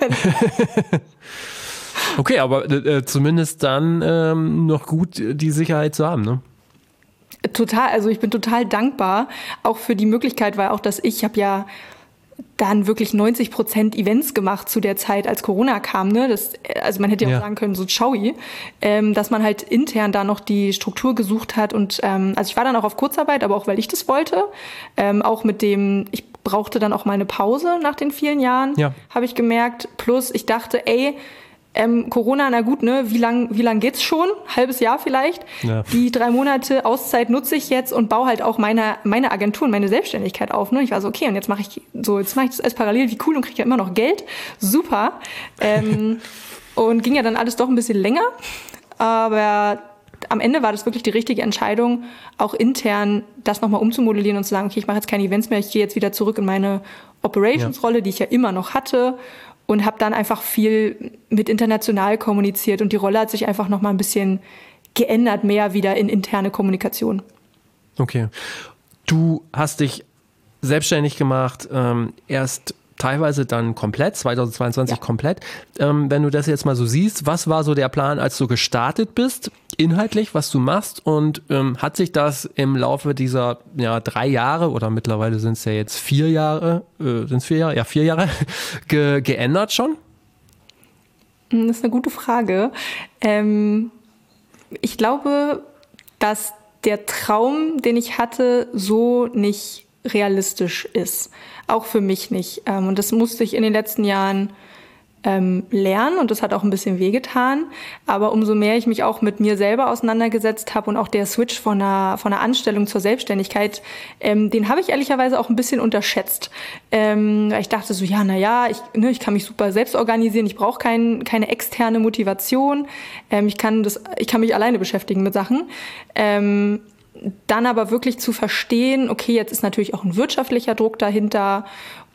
Okay, aber äh, zumindest dann ähm, noch gut die Sicherheit zu haben, ne? Total, also ich bin total dankbar, auch für die Möglichkeit, weil auch, dass ich, ich habe ja dann wirklich neunzig Prozent Events gemacht zu der Zeit, als Corona kam. Ne? Das, also man hätte ja auch ja. sagen können, so tschaui, ähm, dass man halt intern da noch die Struktur gesucht hat. Und ähm, also ich war dann auch auf Kurzarbeit, aber auch, weil ich das wollte. Ähm, auch mit dem, ich brauchte dann auch mal eine Pause nach den vielen Jahren, ja. habe ich gemerkt. Plus ich dachte, ey, ähm, Corona, na gut, ne, wie lang, wie lang geht's schon? Halbes Jahr vielleicht. Ja. Die drei Monate Auszeit nutze ich jetzt und baue halt auch meine, meine Agentur und meine Selbstständigkeit auf. Ne? Ich war so, okay, und jetzt mache ich so, jetzt mache ich das alles parallel, wie cool, und kriege ja immer noch Geld. Super. Ähm, und ging ja dann alles doch ein bisschen länger. Aber am Ende war das wirklich die richtige Entscheidung, auch intern das nochmal umzumodellieren und zu sagen, okay, ich mache jetzt keine Events mehr, ich gehe jetzt wieder zurück in meine Operations-Rolle, ja. die ich ja immer noch hatte, und habe dann einfach viel mit international kommuniziert, und die Rolle hat sich einfach nochmal ein bisschen geändert, mehr wieder in interne Kommunikation. Okay. Du hast dich selbstständig gemacht, ähm, erst teilweise dann komplett, zweitausendzweiundzwanzig ja. komplett. Ähm, wenn du das jetzt mal so siehst, was war so der Plan, als du gestartet bist, inhaltlich, was du machst, und ähm, hat sich das im Laufe dieser ja, drei Jahre oder mittlerweile sind es ja jetzt vier Jahre, äh, sind es vier Jahre? Ja, vier Jahre ge- geändert schon? Das ist eine gute Frage. Ähm, ich glaube, dass der Traum, den ich hatte, so nicht realistisch ist. Auch für mich nicht. Und das musste ich in den letzten Jahren ähm, lernen, und das hat auch ein bisschen wehgetan. Aber umso mehr ich mich auch mit mir selber auseinandergesetzt habe und auch der Switch von einer, von einer Anstellung zur Selbstständigkeit, ähm, den habe ich ehrlicherweise auch ein bisschen unterschätzt. Ähm, weil ich dachte so, ja, na ja, ich, ne, ich kann mich super selbst organisieren, ich brauche kein, keine externe Motivation, ähm, ich kann das, ich kann mich alleine beschäftigen mit Sachen. Ähm, Dann aber wirklich zu verstehen, okay, jetzt ist natürlich auch ein wirtschaftlicher Druck dahinter,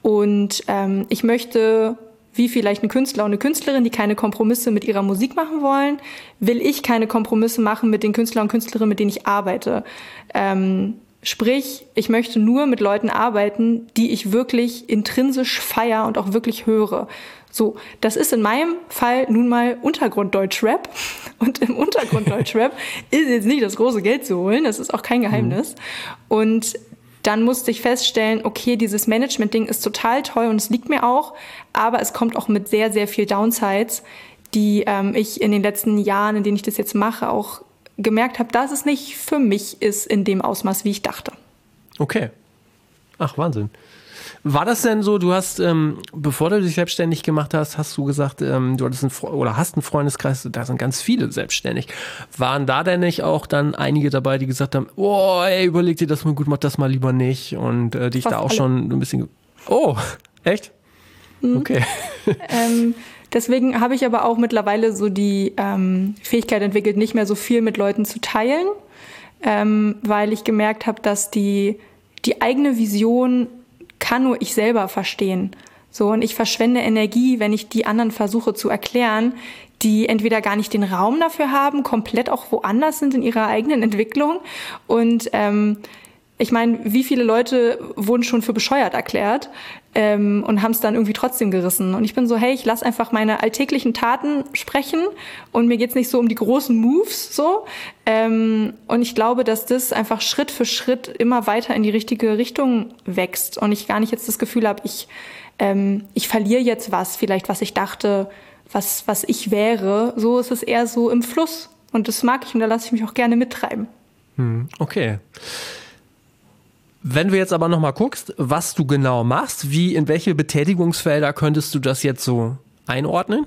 und ähm, ich möchte, wie vielleicht ein Künstler und eine Künstlerin, die keine Kompromisse mit ihrer Musik machen wollen, will ich keine Kompromisse machen mit den Künstlern und Künstlerinnen, mit denen ich arbeite. Ähm, sprich, ich möchte nur mit Leuten arbeiten, die ich wirklich intrinsisch feiere und auch wirklich höre. So, das ist in meinem Fall nun mal Untergrunddeutschrap. Und im Untergrunddeutschrap ist jetzt nicht das große Geld zu holen, das ist auch kein Geheimnis. Mhm. Und dann musste ich feststellen, okay, dieses Management-Ding ist total toll und es liegt mir auch, aber es kommt auch mit sehr, sehr viel Downsides, die ähm, ich in den letzten Jahren, in denen ich das jetzt mache, auch gemerkt habe, dass es nicht für mich ist in dem Ausmaß, wie ich dachte. Okay. Ach, Wahnsinn. War das denn so, du hast, ähm, bevor du dich selbstständig gemacht hast, hast du gesagt, ähm, du hattest einen Fre- oder hast einen Freundeskreis, da sind ganz viele selbstständig. Waren da denn nicht auch dann einige dabei, die gesagt haben, oh, ey, überleg dir das mal gut, mach das mal lieber nicht, und äh, dich Fast da auch alle. schon ein bisschen, oh, echt? Mhm. Okay. ähm, deswegen habe ich aber auch mittlerweile so die ähm, Fähigkeit entwickelt, nicht mehr so viel mit Leuten zu teilen, ähm, weil ich gemerkt habe, dass die, die eigene Vision kann nur ich selber verstehen. So, und ich verschwende Energie, wenn ich die anderen versuche zu erklären, die entweder gar nicht den Raum dafür haben, komplett auch woanders sind in ihrer eigenen Entwicklung. Und ähm, ich meine, wie viele Leute wurden schon für bescheuert erklärt ähm, und haben es dann irgendwie trotzdem gerissen. Und ich bin so, hey, ich lasse einfach meine alltäglichen Taten sprechen, und mir geht's nicht so um die großen Moves so. Ähm, und ich glaube, dass das einfach Schritt für Schritt immer weiter in die richtige Richtung wächst und ich gar nicht jetzt das Gefühl habe, ich ähm, ich verliere jetzt was, vielleicht was ich dachte, was was ich wäre. So ist es eher so im Fluss, und das mag ich, und da lasse ich mich auch gerne mittreiben. Hm, okay. Wenn du jetzt aber nochmal guckst, was du genau machst, wie, in welche Betätigungsfelder könntest du das jetzt so einordnen?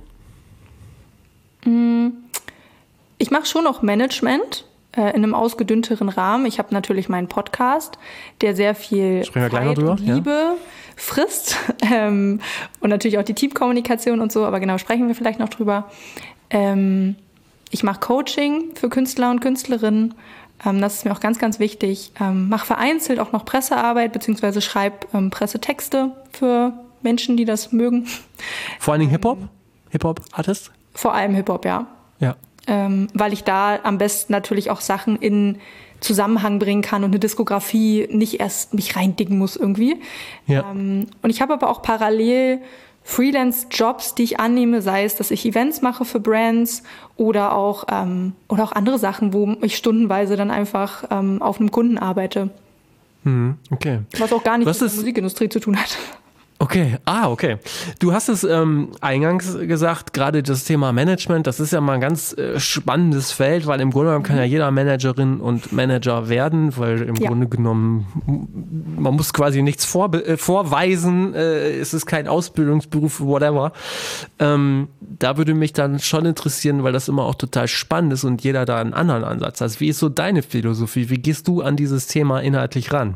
Ich mache schon noch Management äh, in einem ausgedünnteren Rahmen. Ich habe natürlich meinen Podcast, der sehr viel Zeit und Liebe ja. frisst ähm, und natürlich auch die Teamkommunikation und so, aber genau, sprechen wir vielleicht noch drüber. Ähm, ich mache Coaching für Künstler und Künstlerinnen. Das ist mir auch ganz, ganz wichtig. Ähm, mache vereinzelt auch noch Pressearbeit, beziehungsweise schreibe ähm, Pressetexte für Menschen, die das mögen. Vor allen Dingen Hip-Hop? Hip-Hop-Artist? Vor allem Hip-Hop, ja. Ja. Ähm, weil ich da am besten natürlich auch Sachen in Zusammenhang bringen kann und eine Diskografie nicht erst mich reindicken muss irgendwie. Ja. Ähm, und ich habe aber auch parallel Freelance-Jobs, die ich annehme, sei es, dass ich Events mache für Brands oder auch, ähm, oder auch andere Sachen, wo ich stundenweise dann einfach ähm, auf einem Kunden arbeite. Hm, okay. Was auch gar nichts Was mit ist, der Musikindustrie zu tun hat. Okay, ah, okay. Du hast es ähm, eingangs gesagt, gerade das Thema Management, das ist ja mal ein ganz äh, spannendes Feld, weil im Grunde genommen kann ja jeder Managerin und Manager werden, weil im ja. Grunde genommen, man muss quasi nichts vor, äh, vorweisen, äh, es ist kein Ausbildungsberuf, whatever. Ähm, da würde mich dann schon interessieren, weil das immer auch total spannend ist und jeder da einen anderen Ansatz hat. Wie ist so deine Philosophie? Wie gehst du an dieses Thema inhaltlich ran?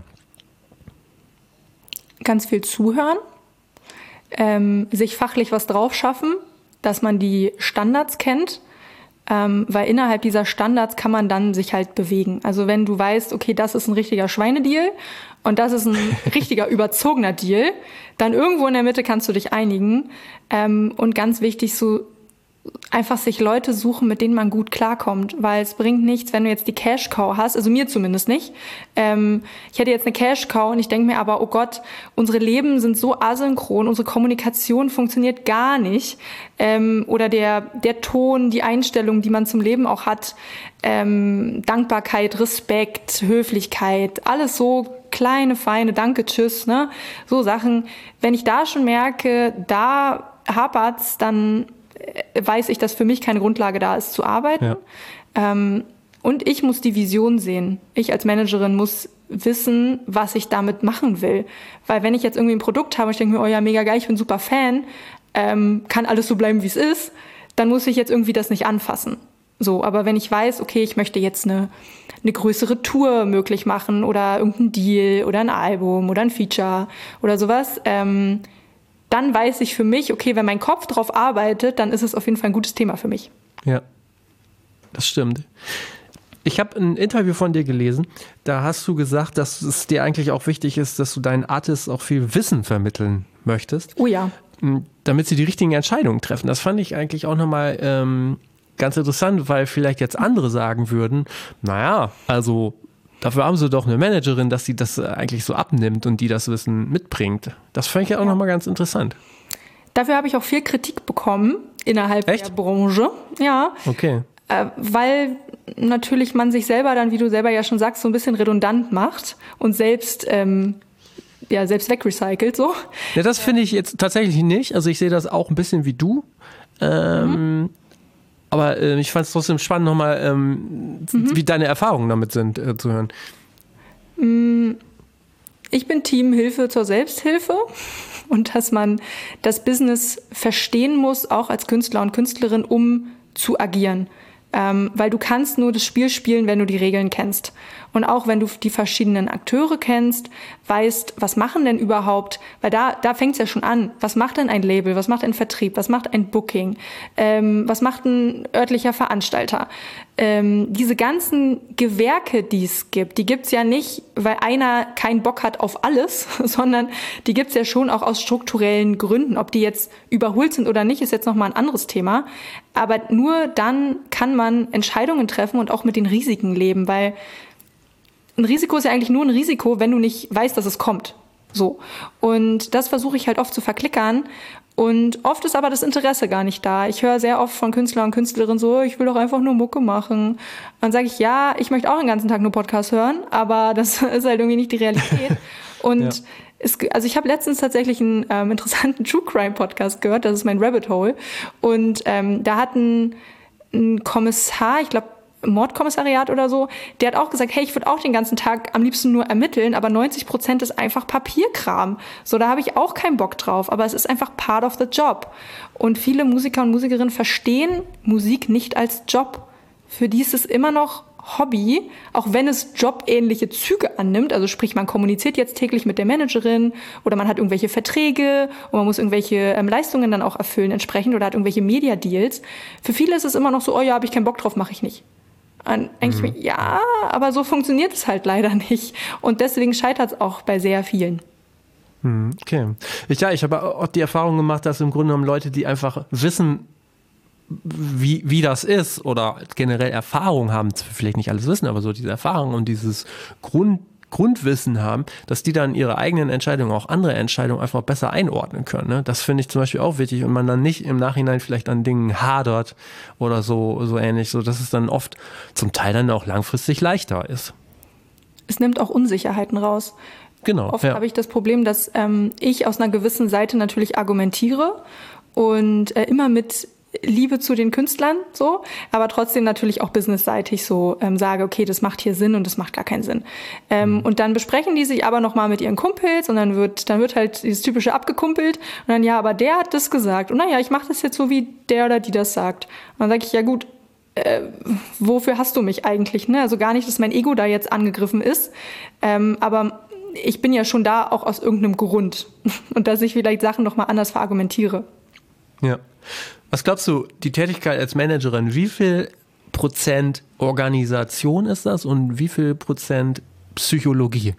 Ganz viel zuhören. Ähm, sich fachlich was drauf schaffen, dass man die Standards kennt, ähm, weil innerhalb dieser Standards kann man dann sich halt bewegen. Also wenn du weißt, okay, das ist ein richtiger Schweinedeal und das ist ein richtiger überzogener Deal, dann irgendwo in der Mitte kannst du dich einigen. Ähm, und ganz wichtig, so einfach sich Leute suchen, mit denen man gut klarkommt, weil es bringt nichts, wenn du jetzt die Cash-Cow hast, also mir zumindest nicht. Ähm, ich hätte jetzt eine Cash-Cow und ich denke mir aber, oh Gott, unsere Leben sind so asynchron, unsere Kommunikation funktioniert gar nicht. Ähm, oder der, der Ton, die Einstellung, die man zum Leben auch hat, ähm, Dankbarkeit, Respekt, Höflichkeit, alles so kleine, feine, danke, tschüss, ne? So Sachen. Wenn ich da schon merke, da hapert's, dann weiß ich, dass für mich keine Grundlage da ist, zu arbeiten. Ja. Ähm, und ich muss die Vision sehen. Ich als Managerin muss wissen, was ich damit machen will. Weil wenn ich jetzt irgendwie ein Produkt habe und ich denke mir, oh ja, mega geil, ich bin super Fan, ähm, kann alles so bleiben, wie es ist, dann muss ich jetzt irgendwie das nicht anfassen. So, aber wenn ich weiß, okay, ich möchte jetzt eine, eine größere Tour möglich machen oder irgendein Deal oder ein Album oder ein Feature oder sowas, ähm, dann weiß ich für mich, okay, wenn mein Kopf drauf arbeitet, dann ist es auf jeden Fall ein gutes Thema für mich. Ja, das stimmt. Ich habe ein Interview von dir gelesen, da hast du gesagt, dass es dir eigentlich auch wichtig ist, dass du deinen Artists auch viel Wissen vermitteln möchtest. Oh ja. Damit sie die richtigen Entscheidungen treffen. Das fand ich eigentlich auch nochmal ähm, ganz interessant, weil vielleicht jetzt andere sagen würden, naja, also dafür haben sie doch eine Managerin, dass sie das eigentlich so abnimmt und die das Wissen mitbringt. Das fand ich ja auch ja. nochmal ganz interessant. Dafür habe ich auch viel Kritik bekommen innerhalb Echt? der Branche. Ja. Okay. Äh, weil natürlich man sich selber dann, wie du selber ja schon sagst, so ein bisschen redundant macht und selbst, ähm, ja, selbst wegrecycelt so. Ja, das finde ich jetzt tatsächlich nicht. Also ich sehe das auch ein bisschen wie du. Ähm, mhm. Aber äh, ich fand es trotzdem spannend, nochmal, ähm, mhm. wie deine Erfahrungen damit sind, äh, zu hören. Ich bin Team Hilfe zur Selbsthilfe und dass man das Business verstehen muss, auch als Künstler und Künstlerin, um zu agieren. Ähm, weil du kannst nur das Spiel spielen, wenn du die Regeln kennst. Und auch wenn du die verschiedenen Akteure kennst, weißt, was machen denn überhaupt, weil da, da fängt es ja schon an, was macht denn ein Label, was macht ein Vertrieb, was macht ein Booking, ähm, was macht ein örtlicher Veranstalter. Ähm, diese ganzen Gewerke, die es gibt, die gibt's ja nicht, weil einer keinen Bock hat auf alles, sondern die gibt's ja schon auch aus strukturellen Gründen. Ob die jetzt überholt sind oder nicht, ist jetzt nochmal ein anderes Thema. Aber nur dann kann man Entscheidungen treffen und auch mit den Risiken leben, weil ein Risiko ist ja eigentlich nur ein Risiko, wenn du nicht weißt, dass es kommt. So. Und das versuche ich halt oft zu verklickern. Und oft ist aber das Interesse gar nicht da. Ich höre sehr oft von Künstlern und Künstlerinnen so, ich will doch einfach nur Mucke machen. Dann sage ich, ja, ich möchte auch den ganzen Tag nur Podcast hören, aber das ist halt irgendwie nicht die Realität. Und ja. es, also ich habe letztens tatsächlich einen ähm, interessanten True Crime Podcast gehört, das ist mein Rabbit Hole. Und ähm, da hat ein, ein Kommissar, ich glaube, Mordkommissariat oder so, der hat auch gesagt, hey, ich würde auch den ganzen Tag am liebsten nur ermitteln, aber neunzig Prozent ist einfach Papierkram. So, da habe ich auch keinen Bock drauf, aber es ist einfach part of the job. Und viele Musiker und Musikerinnen verstehen Musik nicht als Job. Für die ist es immer noch Hobby, auch wenn es jobähnliche Züge annimmt, also sprich, man kommuniziert jetzt täglich mit der Managerin oder man hat irgendwelche Verträge und man muss irgendwelche ähm, Leistungen dann auch erfüllen entsprechend oder hat irgendwelche Media-Deals. Für viele ist es immer noch so, oh ja, habe ich keinen Bock drauf, mache ich nicht. Und denke mhm. ich mir, ja, aber so funktioniert es halt leider nicht. Und deswegen scheitert es auch bei sehr vielen. Okay. Ich, ja, ich habe auch die Erfahrung gemacht, dass im Grunde genommen Leute, die einfach wissen, wie, wie das ist oder generell Erfahrung haben, vielleicht nicht alles wissen, aber so diese Erfahrung und dieses Grund, Grundwissen haben, dass die dann ihre eigenen Entscheidungen, auch andere Entscheidungen einfach besser einordnen können. Ne? Das finde ich zum Beispiel auch wichtig und man dann nicht im Nachhinein vielleicht an Dingen hadert oder so, so ähnlich, so dass es dann oft zum Teil dann auch langfristig leichter ist. Es nimmt auch Unsicherheiten raus. Genau. Oft ja. habe ich das Problem, dass ähm, ich aus einer gewissen Seite natürlich argumentiere und äh, immer mit Liebe zu den Künstlern, so, aber trotzdem natürlich auch businessseitig so ähm, sage, okay, das macht hier Sinn und das macht gar keinen Sinn. Ähm, mhm. Und dann besprechen die sich aber nochmal mit ihren Kumpels und dann wird, dann wird halt dieses typische abgekumpelt und dann, ja, aber der hat das gesagt und naja, ich mache das jetzt so, wie der oder die das sagt. Und dann sage ich, ja gut, äh, wofür hast du mich eigentlich? Ne? Also gar nicht, dass mein Ego da jetzt angegriffen ist, ähm, aber ich bin ja schon da auch aus irgendeinem Grund und dass ich vielleicht Sachen nochmal anders verargumentiere. Ja. Was glaubst du, die Tätigkeit als Managerin, wie viel Prozent Organisation ist das und wie viel Prozent Psychologie?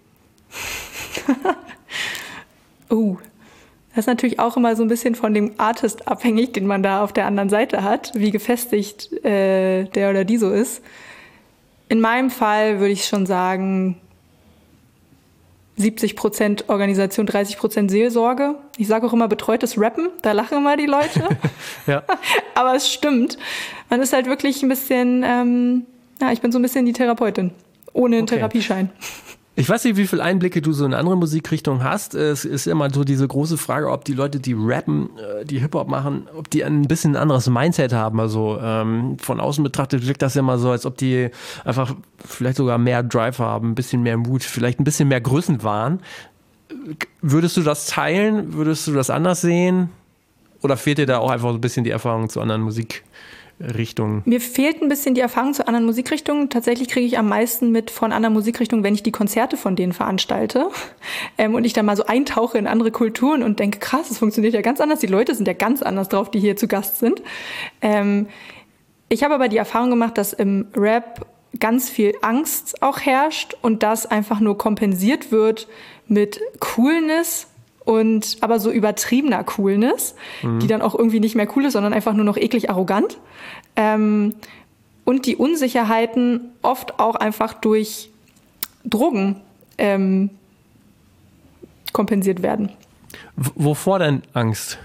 Oh, das ist natürlich auch immer so ein bisschen von dem Artist abhängig, den man da auf der anderen Seite hat, wie gefestigt äh, der oder die so ist. In meinem Fall würde ich schon sagen, siebzig Prozent Organisation, dreißig Prozent Seelsorge. Ich sage auch immer betreutes Rappen, da lachen immer die Leute. Ja. Aber es stimmt. Man ist halt wirklich ein bisschen, ähm, ja, ich bin so ein bisschen die Therapeutin, ohne einen Okay. Therapieschein. Ich weiß nicht, wie viele Einblicke du so in andere Musikrichtungen hast. Es ist immer so diese große Frage, ob die Leute, die rappen, die Hip-Hop machen, ob die ein bisschen ein anderes Mindset haben. Also ähm, von außen betrachtet wirkt das ja immer so, als ob die einfach vielleicht sogar mehr Drive haben, ein bisschen mehr Mut, vielleicht ein bisschen mehr Größenwahn. Würdest du das teilen? Würdest du das anders sehen? Oder fehlt dir da auch einfach so ein bisschen die Erfahrung zu anderen Musikrichtungen? Mir fehlt ein bisschen die Erfahrung zu anderen Musikrichtungen. Tatsächlich kriege ich am meisten mit von anderen Musikrichtungen, wenn ich die Konzerte von denen veranstalte ähm, und ich dann mal so eintauche in andere Kulturen und denke, krass, das funktioniert ja ganz anders. Die Leute sind ja ganz anders drauf, die hier zu Gast sind. Ähm, ich habe aber die Erfahrung gemacht, dass im Rap ganz viel Angst auch herrscht und das einfach nur kompensiert wird mit Coolness und aber so übertriebener Coolness, mhm. die dann auch irgendwie nicht mehr cool ist, sondern einfach nur noch eklig arrogant. Ähm, und die Unsicherheiten oft auch einfach durch Drogen ähm, kompensiert werden. W- wovor denn Angst?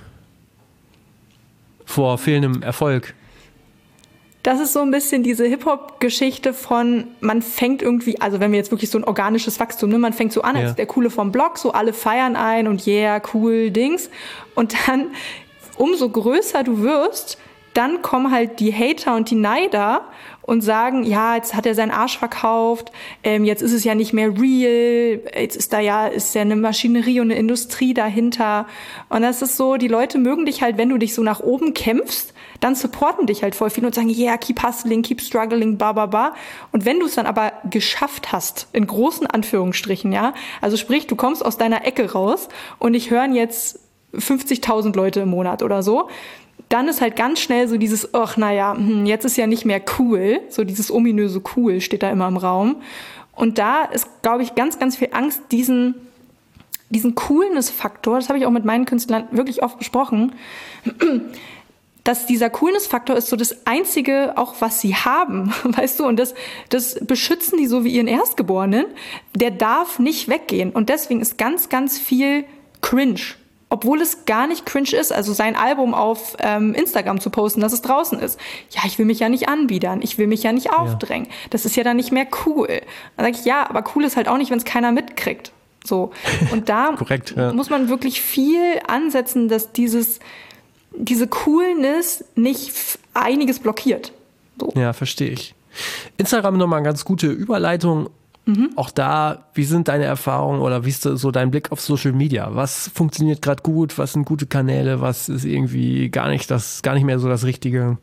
Vor fehlendem Erfolg? Das ist so ein bisschen diese Hip-Hop-Geschichte von, man fängt irgendwie, also wenn wir jetzt wirklich so ein organisches Wachstum, ne, man fängt so an als ja. der Coole vom Block, so alle feiern ein und yeah, cool, Dings. Und dann, umso größer du wirst, dann kommen halt die Hater und die Neider und sagen, ja, jetzt hat er seinen Arsch verkauft, ähm, jetzt ist es ja nicht mehr real, jetzt ist da ja, ist ja eine Maschinerie und eine Industrie dahinter. Und das ist so, die Leute mögen dich halt, wenn du dich so nach oben kämpfst, dann supporten dich halt voll viel und sagen, yeah, keep hustling, keep struggling, ba, ba, ba. Und wenn du es dann aber geschafft hast, in großen Anführungsstrichen, ja, also sprich, du kommst aus deiner Ecke raus und ich hören jetzt fünfzigtausend Leute im Monat oder so, dann ist halt ganz schnell so dieses, ach, naja, jetzt ist ja nicht mehr cool, so dieses ominöse Cool steht da immer im Raum. Und da ist, glaube ich, ganz, ganz viel Angst, diesen, diesen Coolness-Faktor, das habe ich auch mit meinen Künstlern wirklich oft besprochen, dass dieser Coolness-Faktor ist so das Einzige, auch was sie haben, weißt du, und das, das beschützen die so wie ihren Erstgeborenen, der darf nicht weggehen und deswegen ist ganz, ganz viel Cringe, obwohl es gar nicht cringe ist, also sein Album auf ähm, Instagram zu posten, dass es draußen ist. Ja, ich will mich ja nicht anbiedern, ich will mich ja nicht aufdrängen, ja. Das ist ja dann nicht mehr cool. Dann sage ich, ja, aber cool ist halt auch nicht, wenn es keiner mitkriegt. So. Und da Korrekt, ja. muss man wirklich viel ansetzen, dass dieses diese Coolness nicht f- einiges blockiert. So. Ja, verstehe ich. Instagram nochmal eine ganz gute Überleitung. Mhm. Auch da, wie sind deine Erfahrungen oder wie ist so dein Blick auf Social Media? Was funktioniert gerade gut? Was sind gute Kanäle? Was ist irgendwie gar nicht das, gar nicht mehr so das Richtige?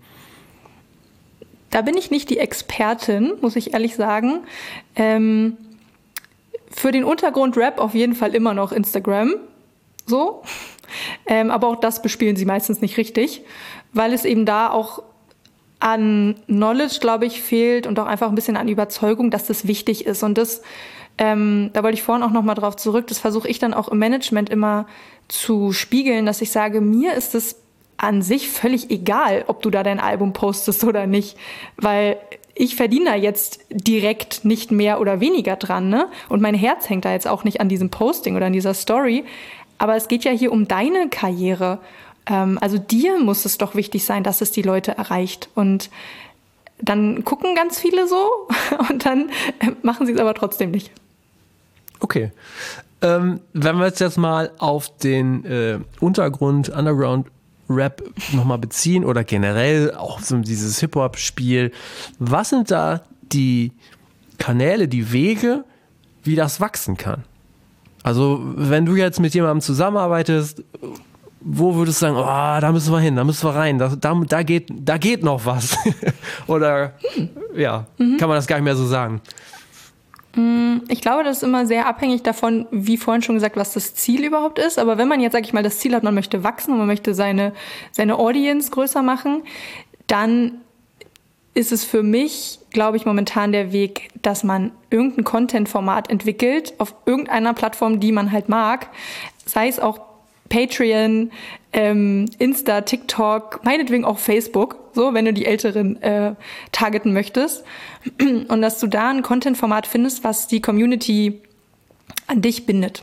Da bin ich nicht die Expertin, muss ich ehrlich sagen. Ähm, für den Untergrund Rap auf jeden Fall immer noch Instagram. So. Ähm, aber auch das bespielen sie meistens nicht richtig, weil es eben da auch an Knowledge, glaube ich, fehlt und auch einfach ein bisschen an Überzeugung, dass das wichtig ist. Und das, ähm, da wollte ich vorhin auch noch mal drauf zurück, das versuche ich dann auch im Management immer zu spiegeln, dass ich sage, mir ist es an sich völlig egal, ob du da dein Album postest oder nicht, weil ich verdiene da jetzt direkt nicht mehr oder weniger dran, ne? Und mein Herz hängt da jetzt auch nicht an diesem Posting oder an dieser Story. Aber es geht ja hier um deine Karriere. Ähm, also dir muss es doch wichtig sein, dass es die Leute erreicht. Und dann gucken ganz viele so und dann machen sie es aber trotzdem nicht. Okay. Ähm, wenn wir uns jetzt mal auf den äh, Untergrund, Underground-Rap nochmal beziehen oder generell auch so dieses Hip-Hop-Spiel, was sind da die Kanäle, die Wege, wie das wachsen kann? Also wenn du jetzt mit jemandem zusammenarbeitest, wo würdest du sagen, oh, da müssen wir hin, da müssen wir rein, da, da, da, geht, da geht noch was? Oder ja, mhm. kann man das gar nicht mehr so sagen? Ich glaube, das ist immer sehr abhängig davon, wie vorhin schon gesagt, was das Ziel überhaupt ist. Aber wenn man jetzt, sag ich mal, das Ziel hat, man möchte wachsen und man möchte seine, seine Audience größer machen, dann ist es für mich, glaube ich, momentan der Weg, dass man irgendein Content-Format entwickelt auf irgendeiner Plattform, die man halt mag. Sei es auch Patreon, ähm, Insta, TikTok, meinetwegen auch Facebook, so, wenn du die Älteren äh, targeten möchtest. Und dass du da ein Content-Format findest, was die Community an dich bindet.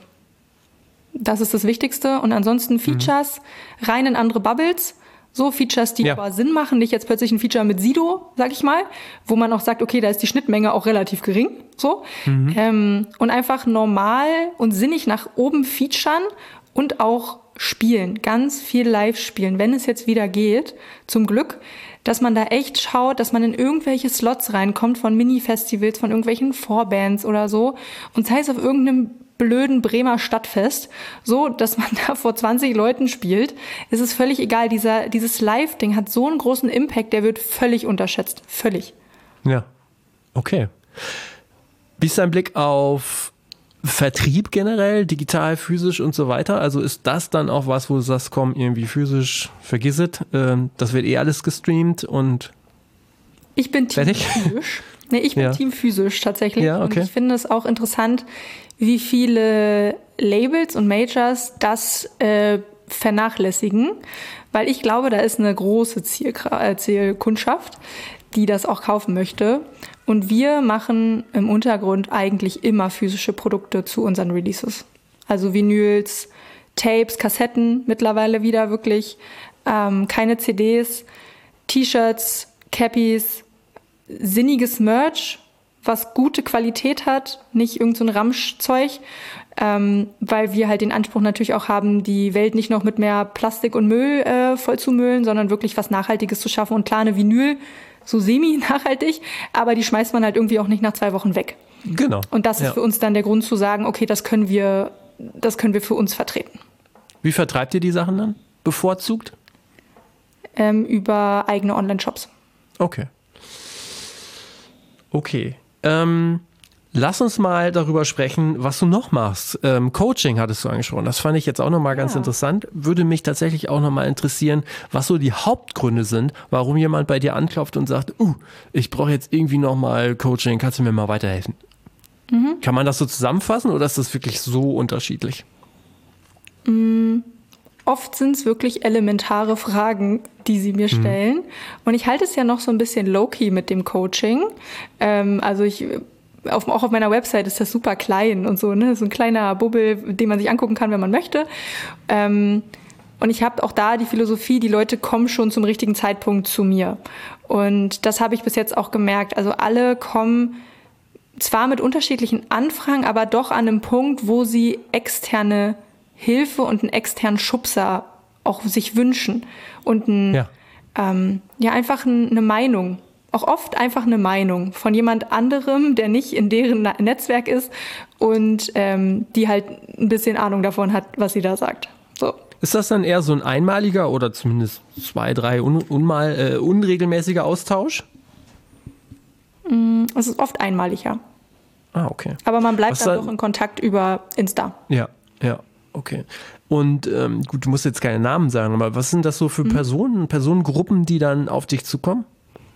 Das ist das Wichtigste. Und ansonsten Features, mhm. rein in andere Bubbles. So Features, die ja. aber Sinn machen. Nicht jetzt plötzlich ein Feature mit Sido, sag ich mal, wo man auch sagt, okay, da ist die Schnittmenge auch relativ gering. So. Mhm. Ähm, und einfach normal und sinnig nach oben featuren und auch spielen, ganz viel live spielen, wenn es jetzt wieder geht, zum Glück, dass man da echt schaut, dass man in irgendwelche Slots reinkommt von Mini-Festivals, von irgendwelchen Vorbands oder so und sei es auf irgendeinem blöden Bremer Stadtfest, so, dass man da vor zwanzig Leuten spielt, ist es völlig egal. Dieser, dieses Live-Ding hat so einen großen Impact, der wird völlig unterschätzt. Völlig. Ja, okay. Wie ist dein Blick auf Vertrieb generell, digital, physisch und so weiter? Also ist das dann auch was, wo du sagst, komm, irgendwie physisch, vergiss es, ähm, das wird eh alles gestreamt und ich bin Team fertig? Physisch. Nee, ich bin ja. Team physisch tatsächlich. Ja, okay. Und ich finde es auch interessant, wie viele Labels und Majors das äh, vernachlässigen, weil ich glaube, da ist eine große Zielgra- Zielkundschaft, die das auch kaufen möchte. Und wir machen im Untergrund eigentlich immer physische Produkte zu unseren Releases. Also Vinyls, Tapes, Kassetten mittlerweile wieder wirklich, ähm, keine C Ds, T-Shirts, Cappies, sinniges Merch, was gute Qualität hat, nicht irgend so ein Ramschzeug, ähm, weil wir halt den Anspruch natürlich auch haben, die Welt nicht noch mit mehr Plastik und Müll äh, voll zu müllen, sondern wirklich was Nachhaltiges zu schaffen. Und klar, eine Vinyl, so semi-nachhaltig, aber die schmeißt man halt irgendwie auch nicht nach zwei Wochen weg. Genau. Und das ist ja. für uns dann der Grund zu sagen, okay, das können wir, das können wir für uns vertreten. Wie vertreibt ihr die Sachen dann? Bevorzugt? Ähm, über eigene Online-Shops. Okay. Okay. Ähm, lass uns mal darüber sprechen, was du noch machst. Ähm, Coaching hattest du angesprochen. Das fand ich jetzt auch nochmal ganz ja. interessant. Würde mich tatsächlich auch nochmal interessieren, was so die Hauptgründe sind, warum jemand bei dir anklopft und sagt, uh, ich brauche jetzt irgendwie nochmal Coaching, kannst du mir mal weiterhelfen? Mhm. Kann man das so zusammenfassen oder ist das wirklich so unterschiedlich? Mhm. Oft sind es wirklich elementare Fragen, die sie mir stellen. Mhm. Und ich halte es ja noch so ein bisschen low-key mit dem Coaching. Ähm, also ich, auf, auch auf meiner Website ist das super klein und so, ne? So ein kleiner Bubbel, den man sich angucken kann, wenn man möchte. Ähm, und ich habe auch da die Philosophie, die Leute kommen schon zum richtigen Zeitpunkt zu mir. Und das habe ich bis jetzt auch gemerkt. Also alle kommen zwar mit unterschiedlichen Anfragen, aber doch an einem Punkt, wo sie externe Hilfe und einen externen Schubser auch sich wünschen und ein, ja. Ähm, ja einfach eine Meinung, auch oft einfach eine Meinung von jemand anderem, der nicht in deren Netzwerk ist und ähm, die halt ein bisschen Ahnung davon hat, was sie da sagt. So. Ist das dann eher so ein einmaliger oder zumindest zwei, drei un- unmal, äh, unregelmäßiger Austausch? Mm, es ist oft einmaliger. Ah, okay. Aber man bleibt was dann da- doch in Kontakt über Insta. Ja, ja. Okay. Und ähm, gut, du musst jetzt keine Namen sagen, aber was sind das so für mhm. Personen, Personengruppen, die dann auf dich zukommen?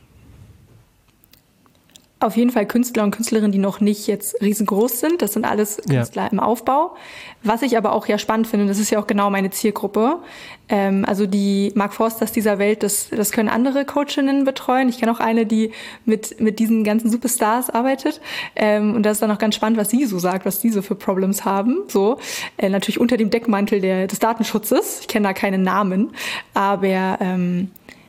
Auf jeden Fall Künstler und Künstlerinnen, die noch nicht jetzt riesengroß sind. Das sind alles Künstler ja. im Aufbau. Was ich aber auch ja spannend finde, das ist ja auch genau meine Zielgruppe. Ähm, also die Mark Forsters dieser Welt, das, das können andere Coachinnen betreuen. Ich kenne auch eine, die mit, mit diesen ganzen Superstars arbeitet. Ähm, und das ist dann auch ganz spannend, was sie so sagt, was die so für Problems haben. So, äh, natürlich unter dem Deckmantel der, des Datenschutzes. Ich kenne da keine Namen. Aber ähm,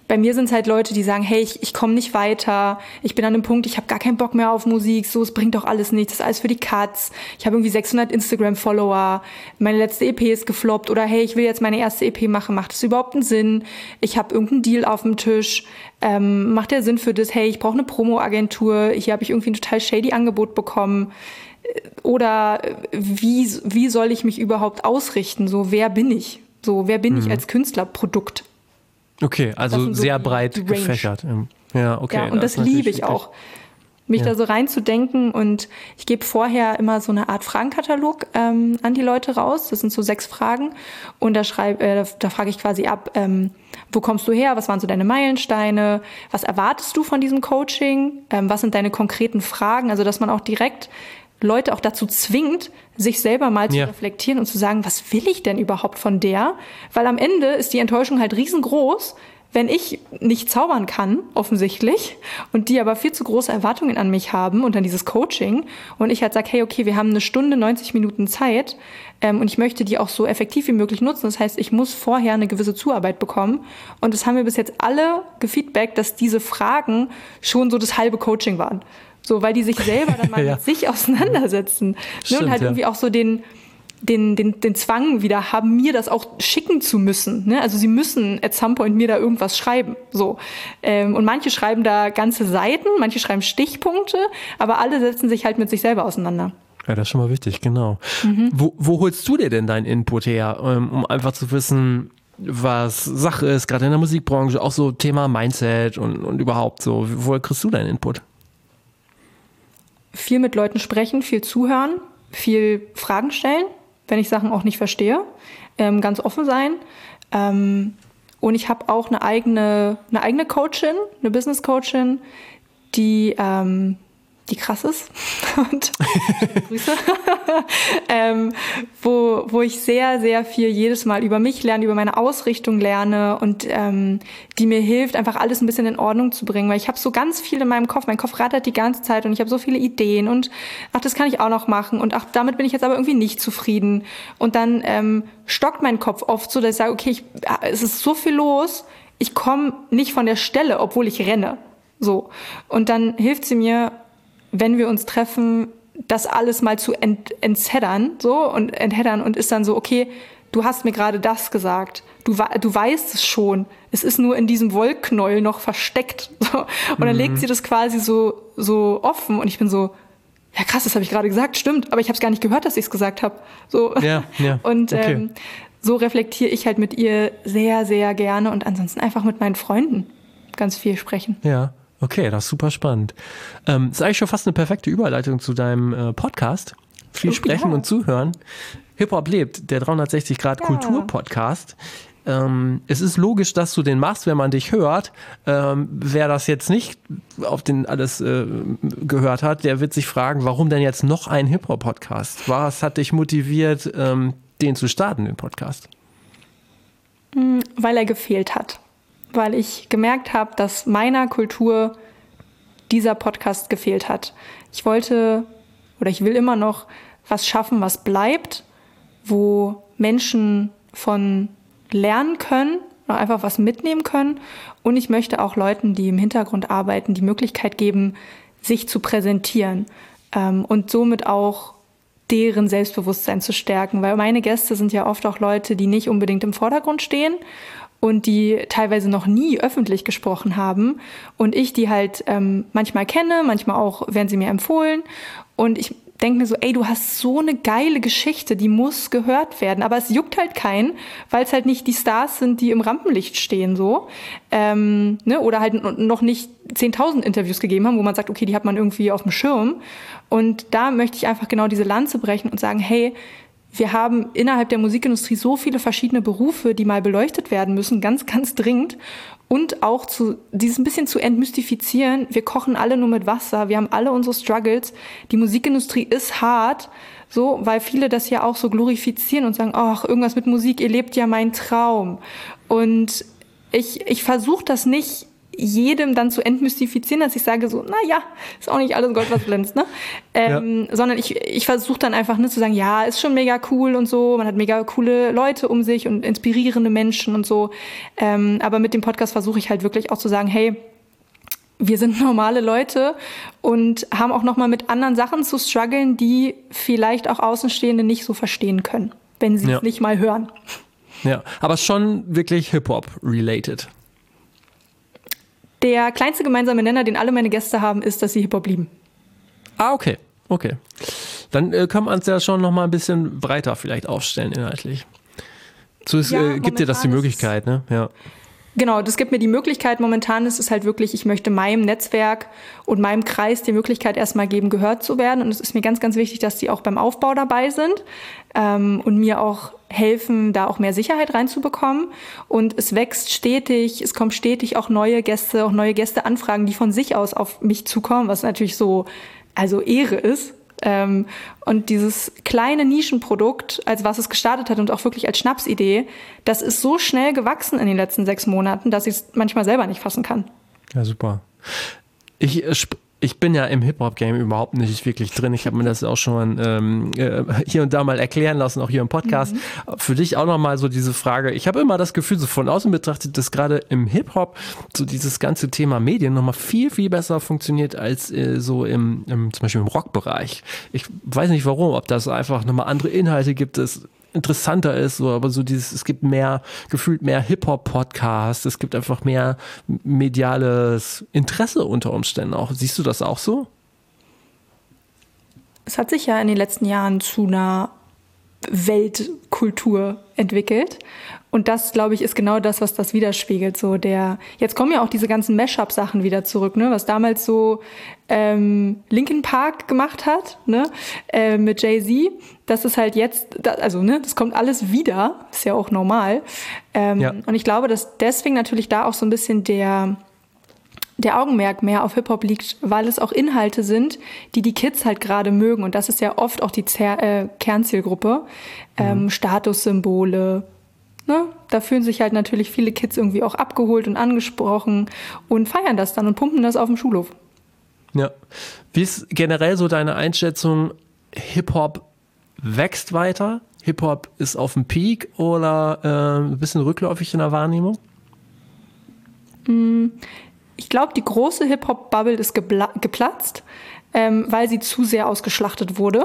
bei mir sind es halt Leute, die sagen, hey, ich, ich komme nicht weiter, ich bin an einem Punkt, ich habe gar keinen Bock mehr auf Musik, so, es bringt doch alles nichts, das ist alles für die Katz, ich habe irgendwie sechshundert Instagram-Follower, meine letzte E P ist gefloppt oder hey, ich will jetzt meine erste E P machen, macht das überhaupt einen Sinn? Ich habe irgendeinen Deal auf dem Tisch, ähm, macht der Sinn für das? Hey, ich brauche eine Promo-Agentur, hier habe ich irgendwie ein total shady Angebot bekommen. Oder wie, wie soll ich mich überhaupt ausrichten? So, wer bin ich? So, wer bin mhm. ich als Künstlerprodukt? Okay, also so sehr die, breit die gefächert. Ja, okay. Ja, und das, das liebe ich auch, mich ja. da so reinzudenken. Und ich gebe vorher immer so eine Art Fragenkatalog ähm, an die Leute raus. Das sind so sechs Fragen. Und da, schreib, äh, da frage ich quasi ab, ähm, wo kommst du her? Was waren so deine Meilensteine? Was erwartest du von diesem Coaching? Ähm, was sind deine konkreten Fragen? Also, dass man auch direkt Leute auch dazu zwingt, sich selber mal zu ja. reflektieren und zu sagen, was will ich denn überhaupt von der? Weil am Ende ist die Enttäuschung halt riesengroß, wenn ich nicht zaubern kann, offensichtlich, und die aber viel zu große Erwartungen an mich haben und an dieses Coaching und ich halt sage, hey, okay, wir haben eine Stunde, neunzig Minuten Zeit ähm, und ich möchte die auch so effektiv wie möglich nutzen. Das heißt, ich muss vorher eine gewisse Zuarbeit bekommen und das haben wir bis jetzt alle gefeedbackt, dass diese Fragen schon so das halbe Coaching waren. So, weil die sich selber dann mal ja. mit sich auseinandersetzen. Stimmt, ne, und halt ja. irgendwie auch so den, den, den, den Zwang wieder haben, mir das auch schicken zu müssen. Ne? Also sie müssen at some point mir da irgendwas schreiben. So. Ähm, und manche schreiben da ganze Seiten, manche schreiben Stichpunkte, aber alle setzen sich halt mit sich selber auseinander. Ja, das ist schon mal wichtig, genau. Mhm. Wo, wo holst du dir denn deinen Input her, um einfach zu wissen, was Sache ist, gerade in der Musikbranche, auch so Thema Mindset und, und überhaupt so. Woher kriegst du deinen Input? Viel mit Leuten sprechen, viel zuhören, viel Fragen stellen, wenn ich Sachen auch nicht verstehe, ähm, ganz offen sein. Ähm, und ich habe auch eine eigene, eine eigene Coachin, eine Business Coachin, die, ähm, die krass ist. Und Grüße. ähm, wo, wo ich sehr, sehr viel jedes Mal über mich lerne, über meine Ausrichtung lerne und ähm, die mir hilft, einfach alles ein bisschen in Ordnung zu bringen. Weil ich habe so ganz viel in meinem Kopf, mein Kopf rattert die ganze Zeit und ich habe so viele Ideen und ach, das kann ich auch noch machen und ach, damit bin ich jetzt aber irgendwie nicht zufrieden. Und dann ähm, stockt mein Kopf oft so, dass ich sage, okay, ich, es ist so viel los, ich komme nicht von der Stelle, obwohl ich renne. So. Und dann hilft sie mir, wenn wir uns treffen, das alles mal zu ent- entheddern, so, und entheddern und ist dann so, okay, du hast mir gerade das gesagt. Du, du weißt es schon. Es ist nur in diesem Wollknäuel noch versteckt. So. Und dann mhm. legt sie das quasi so, so offen und ich bin so, ja krass, das habe ich gerade gesagt, stimmt, aber ich habe es gar nicht gehört, dass ich es gesagt habe. So. Ja, ja. Und okay. ähm, so reflektiere ich halt mit ihr sehr, sehr gerne und ansonsten einfach mit meinen Freunden ganz viel sprechen. Ja. Okay, das ist super spannend. Ähm, ist eigentlich schon fast eine perfekte Überleitung zu deinem äh, Podcast. Viel oh, sprechen ja. und zuhören. Hip-Hop lebt, der dreihundertsechzig Grad ja. Kultur-Podcast. Ähm, es ist logisch, dass du den machst, wenn man dich hört. Ähm, wer das jetzt nicht auf den alles äh, gehört hat, der wird sich fragen, warum denn jetzt noch ein Hip-Hop-Podcast? Was hat dich motiviert, ähm, den zu starten, den Podcast? Weil er gefehlt hat. Weil ich gemerkt habe, dass meiner Kultur dieser Podcast gefehlt hat. Ich wollte oder ich will immer noch was schaffen, was bleibt, wo Menschen von lernen können, auch einfach was mitnehmen können. Und ich möchte auch Leuten, die im Hintergrund arbeiten, die Möglichkeit geben, sich zu präsentieren ähm, und somit auch deren Selbstbewusstsein zu stärken. Weil meine Gäste sind ja oft auch Leute, die nicht unbedingt im Vordergrund stehen und die teilweise noch nie öffentlich gesprochen haben und ich die halt ähm, manchmal kenne, manchmal auch werden sie mir empfohlen und ich denke mir so, ey, du hast so eine geile Geschichte, die muss gehört werden, aber es juckt halt keinen, weil es halt nicht die Stars sind, die im Rampenlicht stehen so ähm, ne? Oder halt noch nicht zehntausend Interviews gegeben haben, wo man sagt, okay, die hat man irgendwie auf dem Schirm und da möchte ich einfach genau diese Lanze brechen und sagen, hey, wir haben innerhalb der Musikindustrie so viele verschiedene Berufe, die mal beleuchtet werden müssen, ganz, ganz dringend. Und auch zu, dieses ein bisschen zu entmystifizieren. Wir kochen alle nur mit Wasser. Wir haben alle unsere Struggles. Die Musikindustrie ist hart. So, weil viele das ja auch so glorifizieren und sagen, ach, irgendwas mit Musik, ihr lebt ja meinen Traum. Und ich, ich versuche das nicht jedem dann zu entmystifizieren, dass ich sage so, naja, ist auch nicht alles Gold, was glänzt, ne? Ähm, ja. Sondern ich, ich versuche dann einfach ne, zu sagen, ja, ist schon mega cool und so, man hat mega coole Leute um sich und inspirierende Menschen und so. Ähm, aber mit dem Podcast versuche ich halt wirklich auch zu sagen, hey, wir sind normale Leute und haben auch nochmal mit anderen Sachen zu strugglen, die vielleicht auch Außenstehende nicht so verstehen können, wenn sie es ja. nicht mal hören. Ja, aber schon wirklich Hip-Hop-related. Der kleinste gemeinsame Nenner, den alle meine Gäste haben, ist, dass sie Hip-Hop lieben. Ah, okay, okay. Dann äh, können wir uns ja schon nochmal ein bisschen breiter vielleicht aufstellen inhaltlich. So, es ja, äh, gibt dir das die Möglichkeit, ne? Ja. Genau, das gibt mir die Möglichkeit. Momentan ist es halt wirklich, ich möchte meinem Netzwerk und meinem Kreis die Möglichkeit erstmal geben, gehört zu werden. Und es ist mir ganz, ganz wichtig, dass die auch beim Aufbau dabei sind ähm, und mir auch helfen, da auch mehr Sicherheit reinzubekommen. Und es wächst stetig, es kommen stetig auch neue Gäste, auch neue Gästeanfragen, die von sich aus auf mich zukommen, was natürlich so, also Ehre ist. Ähm, und dieses kleine Nischenprodukt, als was es gestartet hat und auch wirklich als Schnapsidee, das ist so schnell gewachsen in den letzten sechs Monaten, dass ich es manchmal selber nicht fassen kann. Ja, super. Ich, ich bin ja im Hip-Hop-Game überhaupt nicht wirklich drin. Ich habe mir das auch schon ähm, hier und da mal erklären lassen, auch hier im Podcast. Mhm. Für dich auch nochmal so diese Frage. Ich habe immer das Gefühl, so von außen betrachtet, dass gerade im Hip-Hop so dieses ganze Thema Medien nochmal viel, viel besser funktioniert als äh, so im, im, zum Beispiel im Rockbereich. Ich weiß nicht warum, ob das einfach nochmal andere Inhalte gibt, es interessanter ist, so, aber so dieses, es gibt mehr, gefühlt mehr Hip-Hop-Podcasts, es gibt einfach mehr mediales Interesse unter Umständen auch. Siehst du das auch so? Es hat sich ja in den letzten Jahren zu einer Weltkultur entwickelt. Und das, glaube ich, ist genau das, was das widerspiegelt. So der, jetzt kommen ja auch diese ganzen Mashup-Sachen wieder zurück, ne? Was damals so ähm, Linkin Park gemacht hat, ne? Äh, mit Jay-Z. Das ist halt jetzt, also ne, das kommt alles wieder, ist ja auch normal. Ähm, ja. Und ich glaube, dass deswegen natürlich da auch so ein bisschen der der Augenmerk mehr auf Hip-Hop liegt, weil es auch Inhalte sind, die die Kids halt gerade mögen. Und das ist ja oft auch die Zer- äh, Kernzielgruppe. Ähm, mhm. Statussymbole. Ne? Da fühlen sich halt natürlich viele Kids irgendwie auch abgeholt und angesprochen und feiern das dann und pumpen das auf dem Schulhof. Ja. Wie ist generell so deine Einschätzung? Hip-Hop wächst weiter? Hip-Hop ist auf dem Peak oder äh, ein bisschen rückläufig in der Wahrnehmung? Mm. Ich glaube, die große Hip-Hop-Bubble ist gebla- geplatzt, ähm, weil sie zu sehr ausgeschlachtet wurde.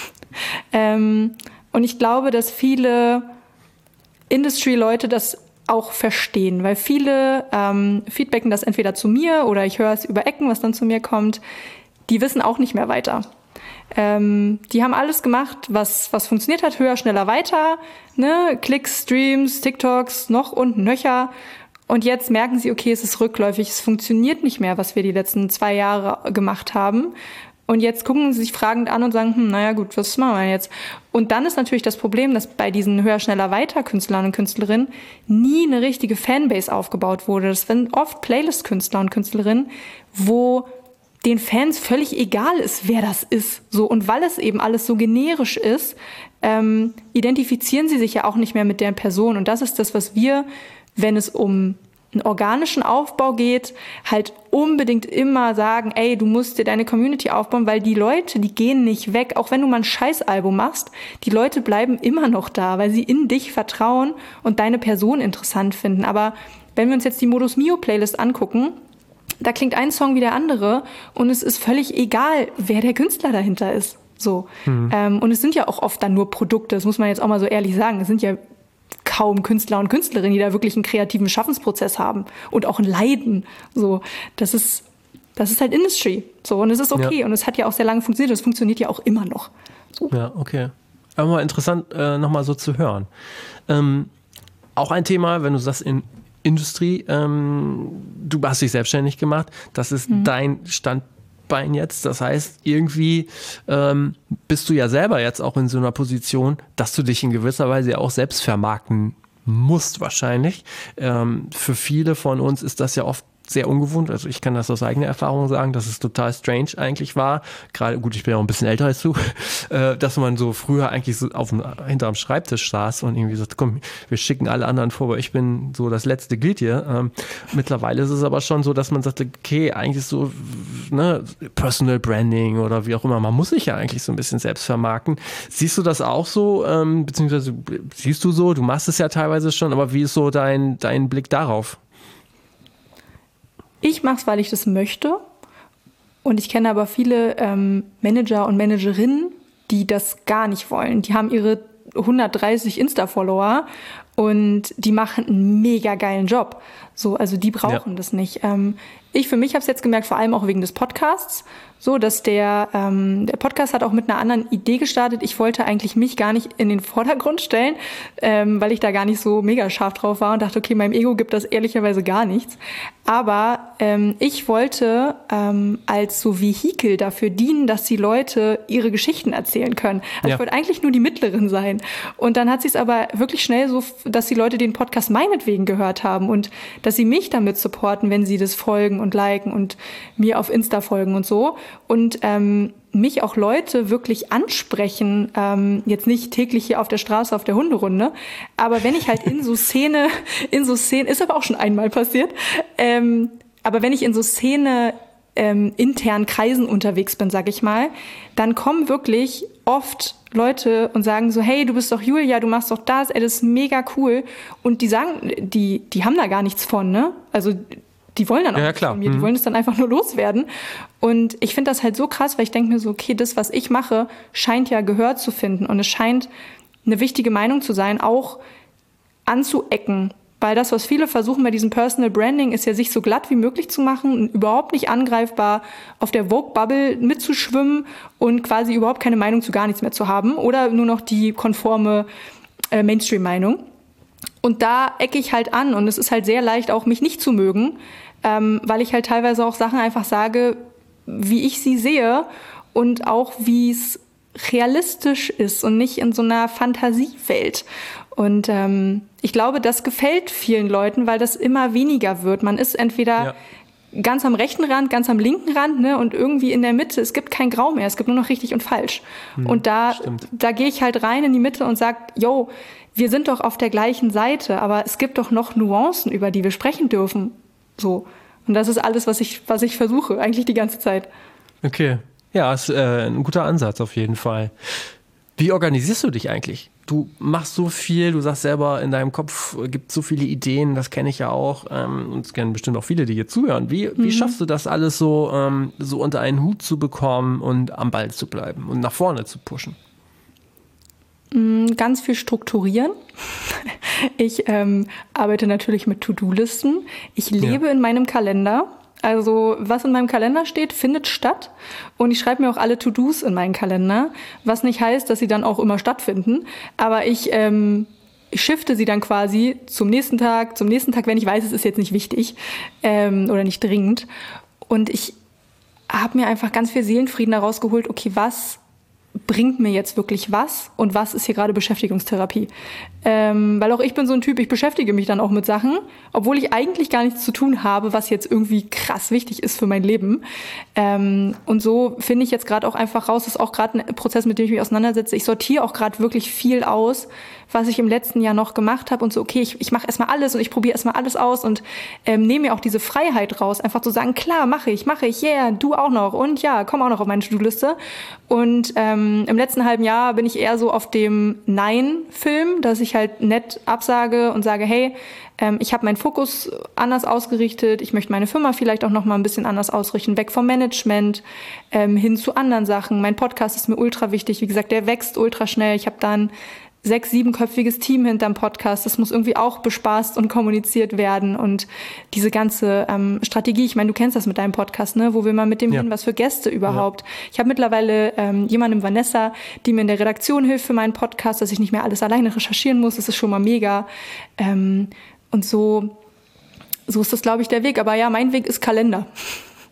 ähm, und ich glaube, dass viele Industry-Leute das auch verstehen, weil viele ähm, feedbacken das entweder zu mir oder ich höre es über Ecken, was dann zu mir kommt. Die wissen auch nicht mehr weiter. Ähm, die haben alles gemacht, was, was funktioniert hat, höher, schneller, weiter. Ne? Klicks, Streams, TikToks, noch und nöcher. Und jetzt merken sie, okay, es ist rückläufig, es funktioniert nicht mehr, was wir die letzten zwei Jahre gemacht haben. Und jetzt gucken sie sich fragend an und sagen, hm, naja gut, was machen wir jetzt? Und dann ist natürlich das Problem, dass bei diesen höher, schneller, weiter Künstlern und Künstlerinnen nie eine richtige Fanbase aufgebaut wurde. Das sind oft Playlist-Künstler und Künstlerinnen, wo den Fans völlig egal ist, wer das ist. So, und weil es eben alles so generisch ist, ähm, identifizieren sie sich ja auch nicht mehr mit der Person. Und das ist das, was wir, wenn es um einen organischen Aufbau geht, halt unbedingt immer sagen, ey, du musst dir deine Community aufbauen, weil die Leute, die gehen nicht weg, auch wenn du mal ein Scheißalbum machst, die Leute bleiben immer noch da, weil sie in dich vertrauen und deine Person interessant finden. Aber wenn wir uns jetzt die Modus Mio Playlist angucken, da klingt ein Song wie der andere und es ist völlig egal, wer der Künstler dahinter ist. So. Mhm. Ähm, und es sind ja auch oft dann nur Produkte, das muss man jetzt auch mal so ehrlich sagen, es sind ja kaum Künstler und Künstlerinnen, die da wirklich einen kreativen Schaffensprozess haben und auch ein Leiden. So, das ist, das ist halt Industry. So, und es ist okay. Ja. Und es hat ja auch sehr lange funktioniert und es funktioniert ja auch immer noch. So. Ja, okay. Aber mal interessant, äh, nochmal so zu hören. Ähm, auch ein Thema, wenn du sagst, in Industrie, ähm, du hast dich selbstständig gemacht, das ist mhm. dein Standbein jetzt. Das heißt, irgendwie ähm, bist du ja selber jetzt auch in so einer Position, dass du dich in gewisser Weise auch selbst vermarkten musst wahrscheinlich. Ähm, für viele von uns ist das ja oft sehr ungewohnt. Also ich kann das aus eigener Erfahrung sagen, dass es total strange eigentlich war. Gerade, gut, ich bin ja auch ein bisschen älter als du, äh, dass man so früher eigentlich so auf dem, hinterm Schreibtisch saß und irgendwie sagt, komm, wir schicken alle anderen vor, weil ich bin so das letzte Glied hier. Ähm, mittlerweile ist es aber schon so, dass man sagt, okay, eigentlich so, ne, Personal Branding oder wie auch immer, man muss sich ja eigentlich so ein bisschen selbst vermarkten. Siehst du das auch so, ähm, beziehungsweise siehst du so, du machst es ja teilweise schon, aber wie ist so dein, dein Blick darauf? Ich mache es, weil ich das möchte. Und ich kenne aber viele ähm, Manager und Managerinnen, die das gar nicht wollen. Die haben ihre hundertdreißig Insta-Follower und die machen einen mega geilen Job. So, also die brauchen ja. das nicht. Ähm, ich für mich habe es jetzt gemerkt, vor allem auch wegen des Podcasts, so dass der, ähm, der Podcast hat auch mit einer anderen Idee gestartet. Ich wollte eigentlich mich gar nicht in den Vordergrund stellen, ähm, weil ich da gar nicht so mega scharf drauf war und dachte, okay, meinem Ego gibt das ehrlicherweise gar nichts. Aber ähm, ich wollte ähm, als so Vehikel dafür dienen, dass die Leute ihre Geschichten erzählen können. Also ja. ich wollte eigentlich nur die Mittlerin sein. Und dann hat sich es aber wirklich schnell so, dass die Leute den Podcast meinetwegen gehört haben und dass sie mich damit supporten, wenn sie das folgen und liken und mir auf Insta folgen und so. Und ähm, mich auch Leute wirklich ansprechen, ähm, jetzt nicht täglich hier auf der Straße auf der Hunderunde, aber wenn ich halt in so Szene, in so Szene, ist aber auch schon einmal passiert, ähm, aber wenn ich in so Szene ähm, internen Kreisen unterwegs bin, sag ich mal, dann kommen wirklich oft Leute und sagen so, hey, du bist doch Julia, du machst doch das, ey, das ist mega cool. Und die sagen, die, die haben da gar nichts von, ne? Also die wollen dann auch ja, nichts klar. von mir, mhm. die wollen es dann einfach nur loswerden. Und ich finde das halt so krass, weil ich denke mir so, okay, das, was ich mache, scheint ja Gehör zu finden. Und es scheint eine wichtige Meinung zu sein, auch anzuecken. Weil das, was viele versuchen bei diesem Personal Branding, ist ja, sich so glatt wie möglich zu machen und überhaupt nicht angreifbar auf der Vogue-Bubble mitzuschwimmen und quasi überhaupt keine Meinung zu gar nichts mehr zu haben oder nur noch die konforme äh, Mainstream-Meinung. Und da ecke ich halt an und es ist halt sehr leicht, auch mich nicht zu mögen, ähm, weil ich halt teilweise auch Sachen einfach sage, wie ich sie sehe und auch wie es realistisch ist und nicht in so einer Fantasiewelt. Und ähm, ich glaube, das gefällt vielen Leuten, weil das immer weniger wird. Man ist entweder ja. ganz am rechten Rand, ganz am linken Rand, ne, und irgendwie in der Mitte. Es gibt kein Grau mehr, es gibt nur noch richtig und falsch. Hm, und da, da gehe ich halt rein in die Mitte und sag, yo, wir sind doch auf der gleichen Seite, aber es gibt doch noch Nuancen, über die wir sprechen dürfen. So. Und das ist alles, was ich, was ich versuche, eigentlich die ganze Zeit. Okay. Ja, ist äh, ein guter Ansatz auf jeden Fall. Wie organisierst du dich eigentlich? Du machst so viel, du sagst selber, in deinem Kopf gibt so viele Ideen, das kenne ich ja auch, ähm, und es kennen bestimmt auch viele, die hier zuhören. Wie, mhm. wie schaffst du das alles so, ähm, so unter einen Hut zu bekommen und am Ball zu bleiben und nach vorne zu pushen? Ganz viel strukturieren. Ich ähm, arbeite natürlich mit To-Do-Listen. Ich lebe ja. in meinem Kalender. Also was in meinem Kalender steht, findet statt. Und ich schreibe mir auch alle To-Dos in meinen Kalender, was nicht heißt, dass sie dann auch immer stattfinden. Aber ich, ähm, ich shifte sie dann quasi zum nächsten Tag, zum nächsten Tag, wenn ich weiß, es ist jetzt nicht wichtig ähm, oder nicht dringend. Und ich habe mir einfach ganz viel Seelenfrieden daraus geholt, okay, was bringt mir jetzt wirklich was und was ist hier gerade Beschäftigungstherapie. Ähm, weil auch ich bin so ein Typ, ich beschäftige mich dann auch mit Sachen, obwohl ich eigentlich gar nichts zu tun habe, was jetzt irgendwie krass wichtig ist für mein Leben. Ähm, und so finde ich jetzt gerade auch einfach raus, das ist auch gerade ein Prozess, mit dem ich mich auseinandersetze. Ich sortiere auch gerade wirklich viel aus, was ich im letzten Jahr noch gemacht habe und so, okay, ich, ich mache erstmal alles und ich probiere erstmal alles aus und ähm, nehme mir auch diese Freiheit raus, einfach zu sagen, klar, mache ich, mache ich, yeah, du auch noch und ja, komm auch noch auf meine To-Do-Liste. Und ähm, im letzten halben Jahr bin ich eher so auf dem Nein-Film, dass ich halt nett absage und sage, hey, ähm, ich habe meinen Fokus anders ausgerichtet, ich möchte meine Firma vielleicht auch noch mal ein bisschen anders ausrichten, weg vom Management ähm, hin zu anderen Sachen. Mein Podcast ist mir ultra wichtig, wie gesagt, der wächst ultra schnell. Ich habe dann sechs-, siebenköpfiges Team hinterm Podcast. Das muss irgendwie auch bespaßt und kommuniziert werden. Und diese ganze ähm, Strategie, ich meine, du kennst das mit deinem Podcast, ne? Wo will man mit dem ja. hin, was für Gäste überhaupt? Ja. Ich habe mittlerweile ähm, jemanden, Vanessa, die mir in der Redaktion hilft für meinen Podcast, dass ich nicht mehr alles alleine recherchieren muss. Das ist schon mal mega. Ähm, und so, so ist das, glaube ich, der Weg. Aber ja, mein Weg ist Kalender.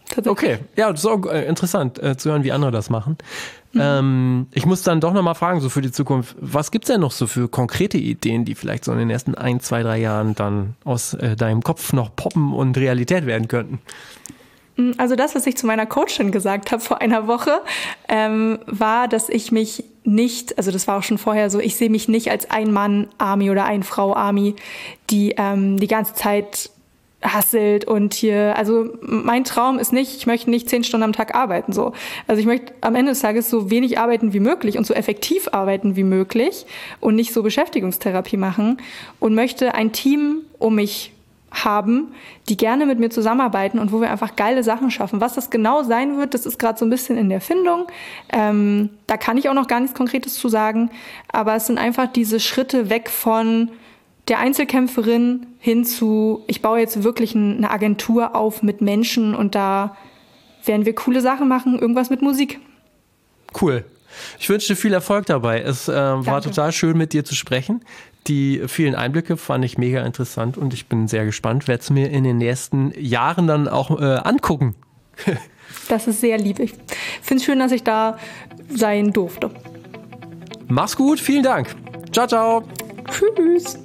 Okay, ja, das ist auch äh, interessant äh, zu hören, wie andere das machen. Mhm. Ähm, ich muss dann doch nochmal fragen, so für die Zukunft, was gibt es denn noch so für konkrete Ideen, die vielleicht so in den ersten ein, zwei, drei Jahren dann aus äh, deinem Kopf noch poppen und Realität werden könnten? Also das, was ich zu meiner Coachin gesagt habe vor einer Woche, ähm, war, dass ich mich nicht, also das war auch schon vorher so, ich sehe mich nicht als Ein-Mann-Army oder Ein-Frau-Army, die ähm, die ganze Zeit hasselt und hier, also mein Traum ist nicht, ich möchte nicht zehn Stunden am Tag arbeiten, so. Also ich möchte am Ende des Tages so wenig arbeiten wie möglich und so effektiv arbeiten wie möglich und nicht so Beschäftigungstherapie machen und möchte ein Team um mich haben, die gerne mit mir zusammenarbeiten und wo wir einfach geile Sachen schaffen. Was das genau sein wird, das ist gerade so ein bisschen in der Findung. Ähm, da kann ich auch noch gar nichts Konkretes zu sagen, aber es sind einfach diese Schritte weg von der Einzelkämpferin hin zu, ich baue jetzt wirklich eine Agentur auf mit Menschen und da werden wir coole Sachen machen, irgendwas mit Musik. Cool. Ich wünsche dir viel Erfolg dabei. Es äh, war total schön, mit dir zu sprechen. Die vielen Einblicke fand ich mega interessant und ich bin sehr gespannt, werde es mir in den nächsten Jahren dann auch äh, angucken. Das ist sehr lieb. Ich finde es schön, dass ich da sein durfte. Mach's gut, vielen Dank. Ciao, ciao. Tschüss.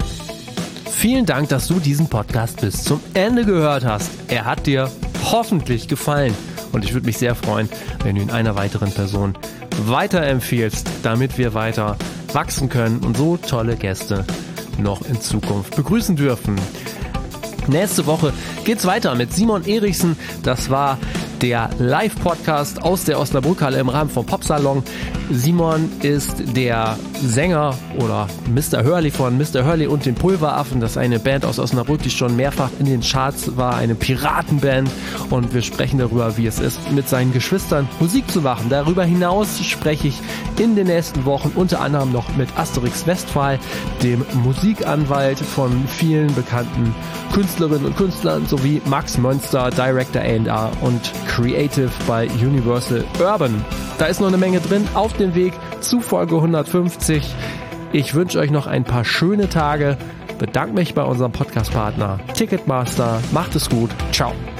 Vielen Dank, dass du diesen Podcast bis zum Ende gehört hast. Er hat dir hoffentlich gefallen und ich würde mich sehr freuen, wenn du ihn einer weiteren Person weiterempfiehlst, damit wir weiter wachsen können und so tolle Gäste noch in Zukunft begrüßen dürfen. Nächste Woche geht's weiter mit Simon Erichsen. Das war der Live-Podcast aus der Osnabrückhalle im Rahmen vom Popsalon. Simon ist der Sänger oder Mister Hurley von Mister Hurley und den Pulveraffen. Das ist eine Band aus Osnabrück, die schon mehrfach in den Charts war, eine Piratenband. Und wir sprechen darüber, wie es ist, mit seinen Geschwistern Musik zu machen. Darüber hinaus spreche ich in den nächsten Wochen unter anderem noch mit Asterix Westphal, dem Musikanwalt von vielen bekannten Künstlerinnen und Künstlern, sowie Max Mönster, Director A and R und Creative bei Universal Urban. Da ist noch eine Menge drin auf dem Weg zu Folge hundertfünfzig. Ich wünsche euch noch ein paar schöne Tage. Bedanke mich bei unserem Podcast-Partner Ticketmaster. Macht es gut. Ciao.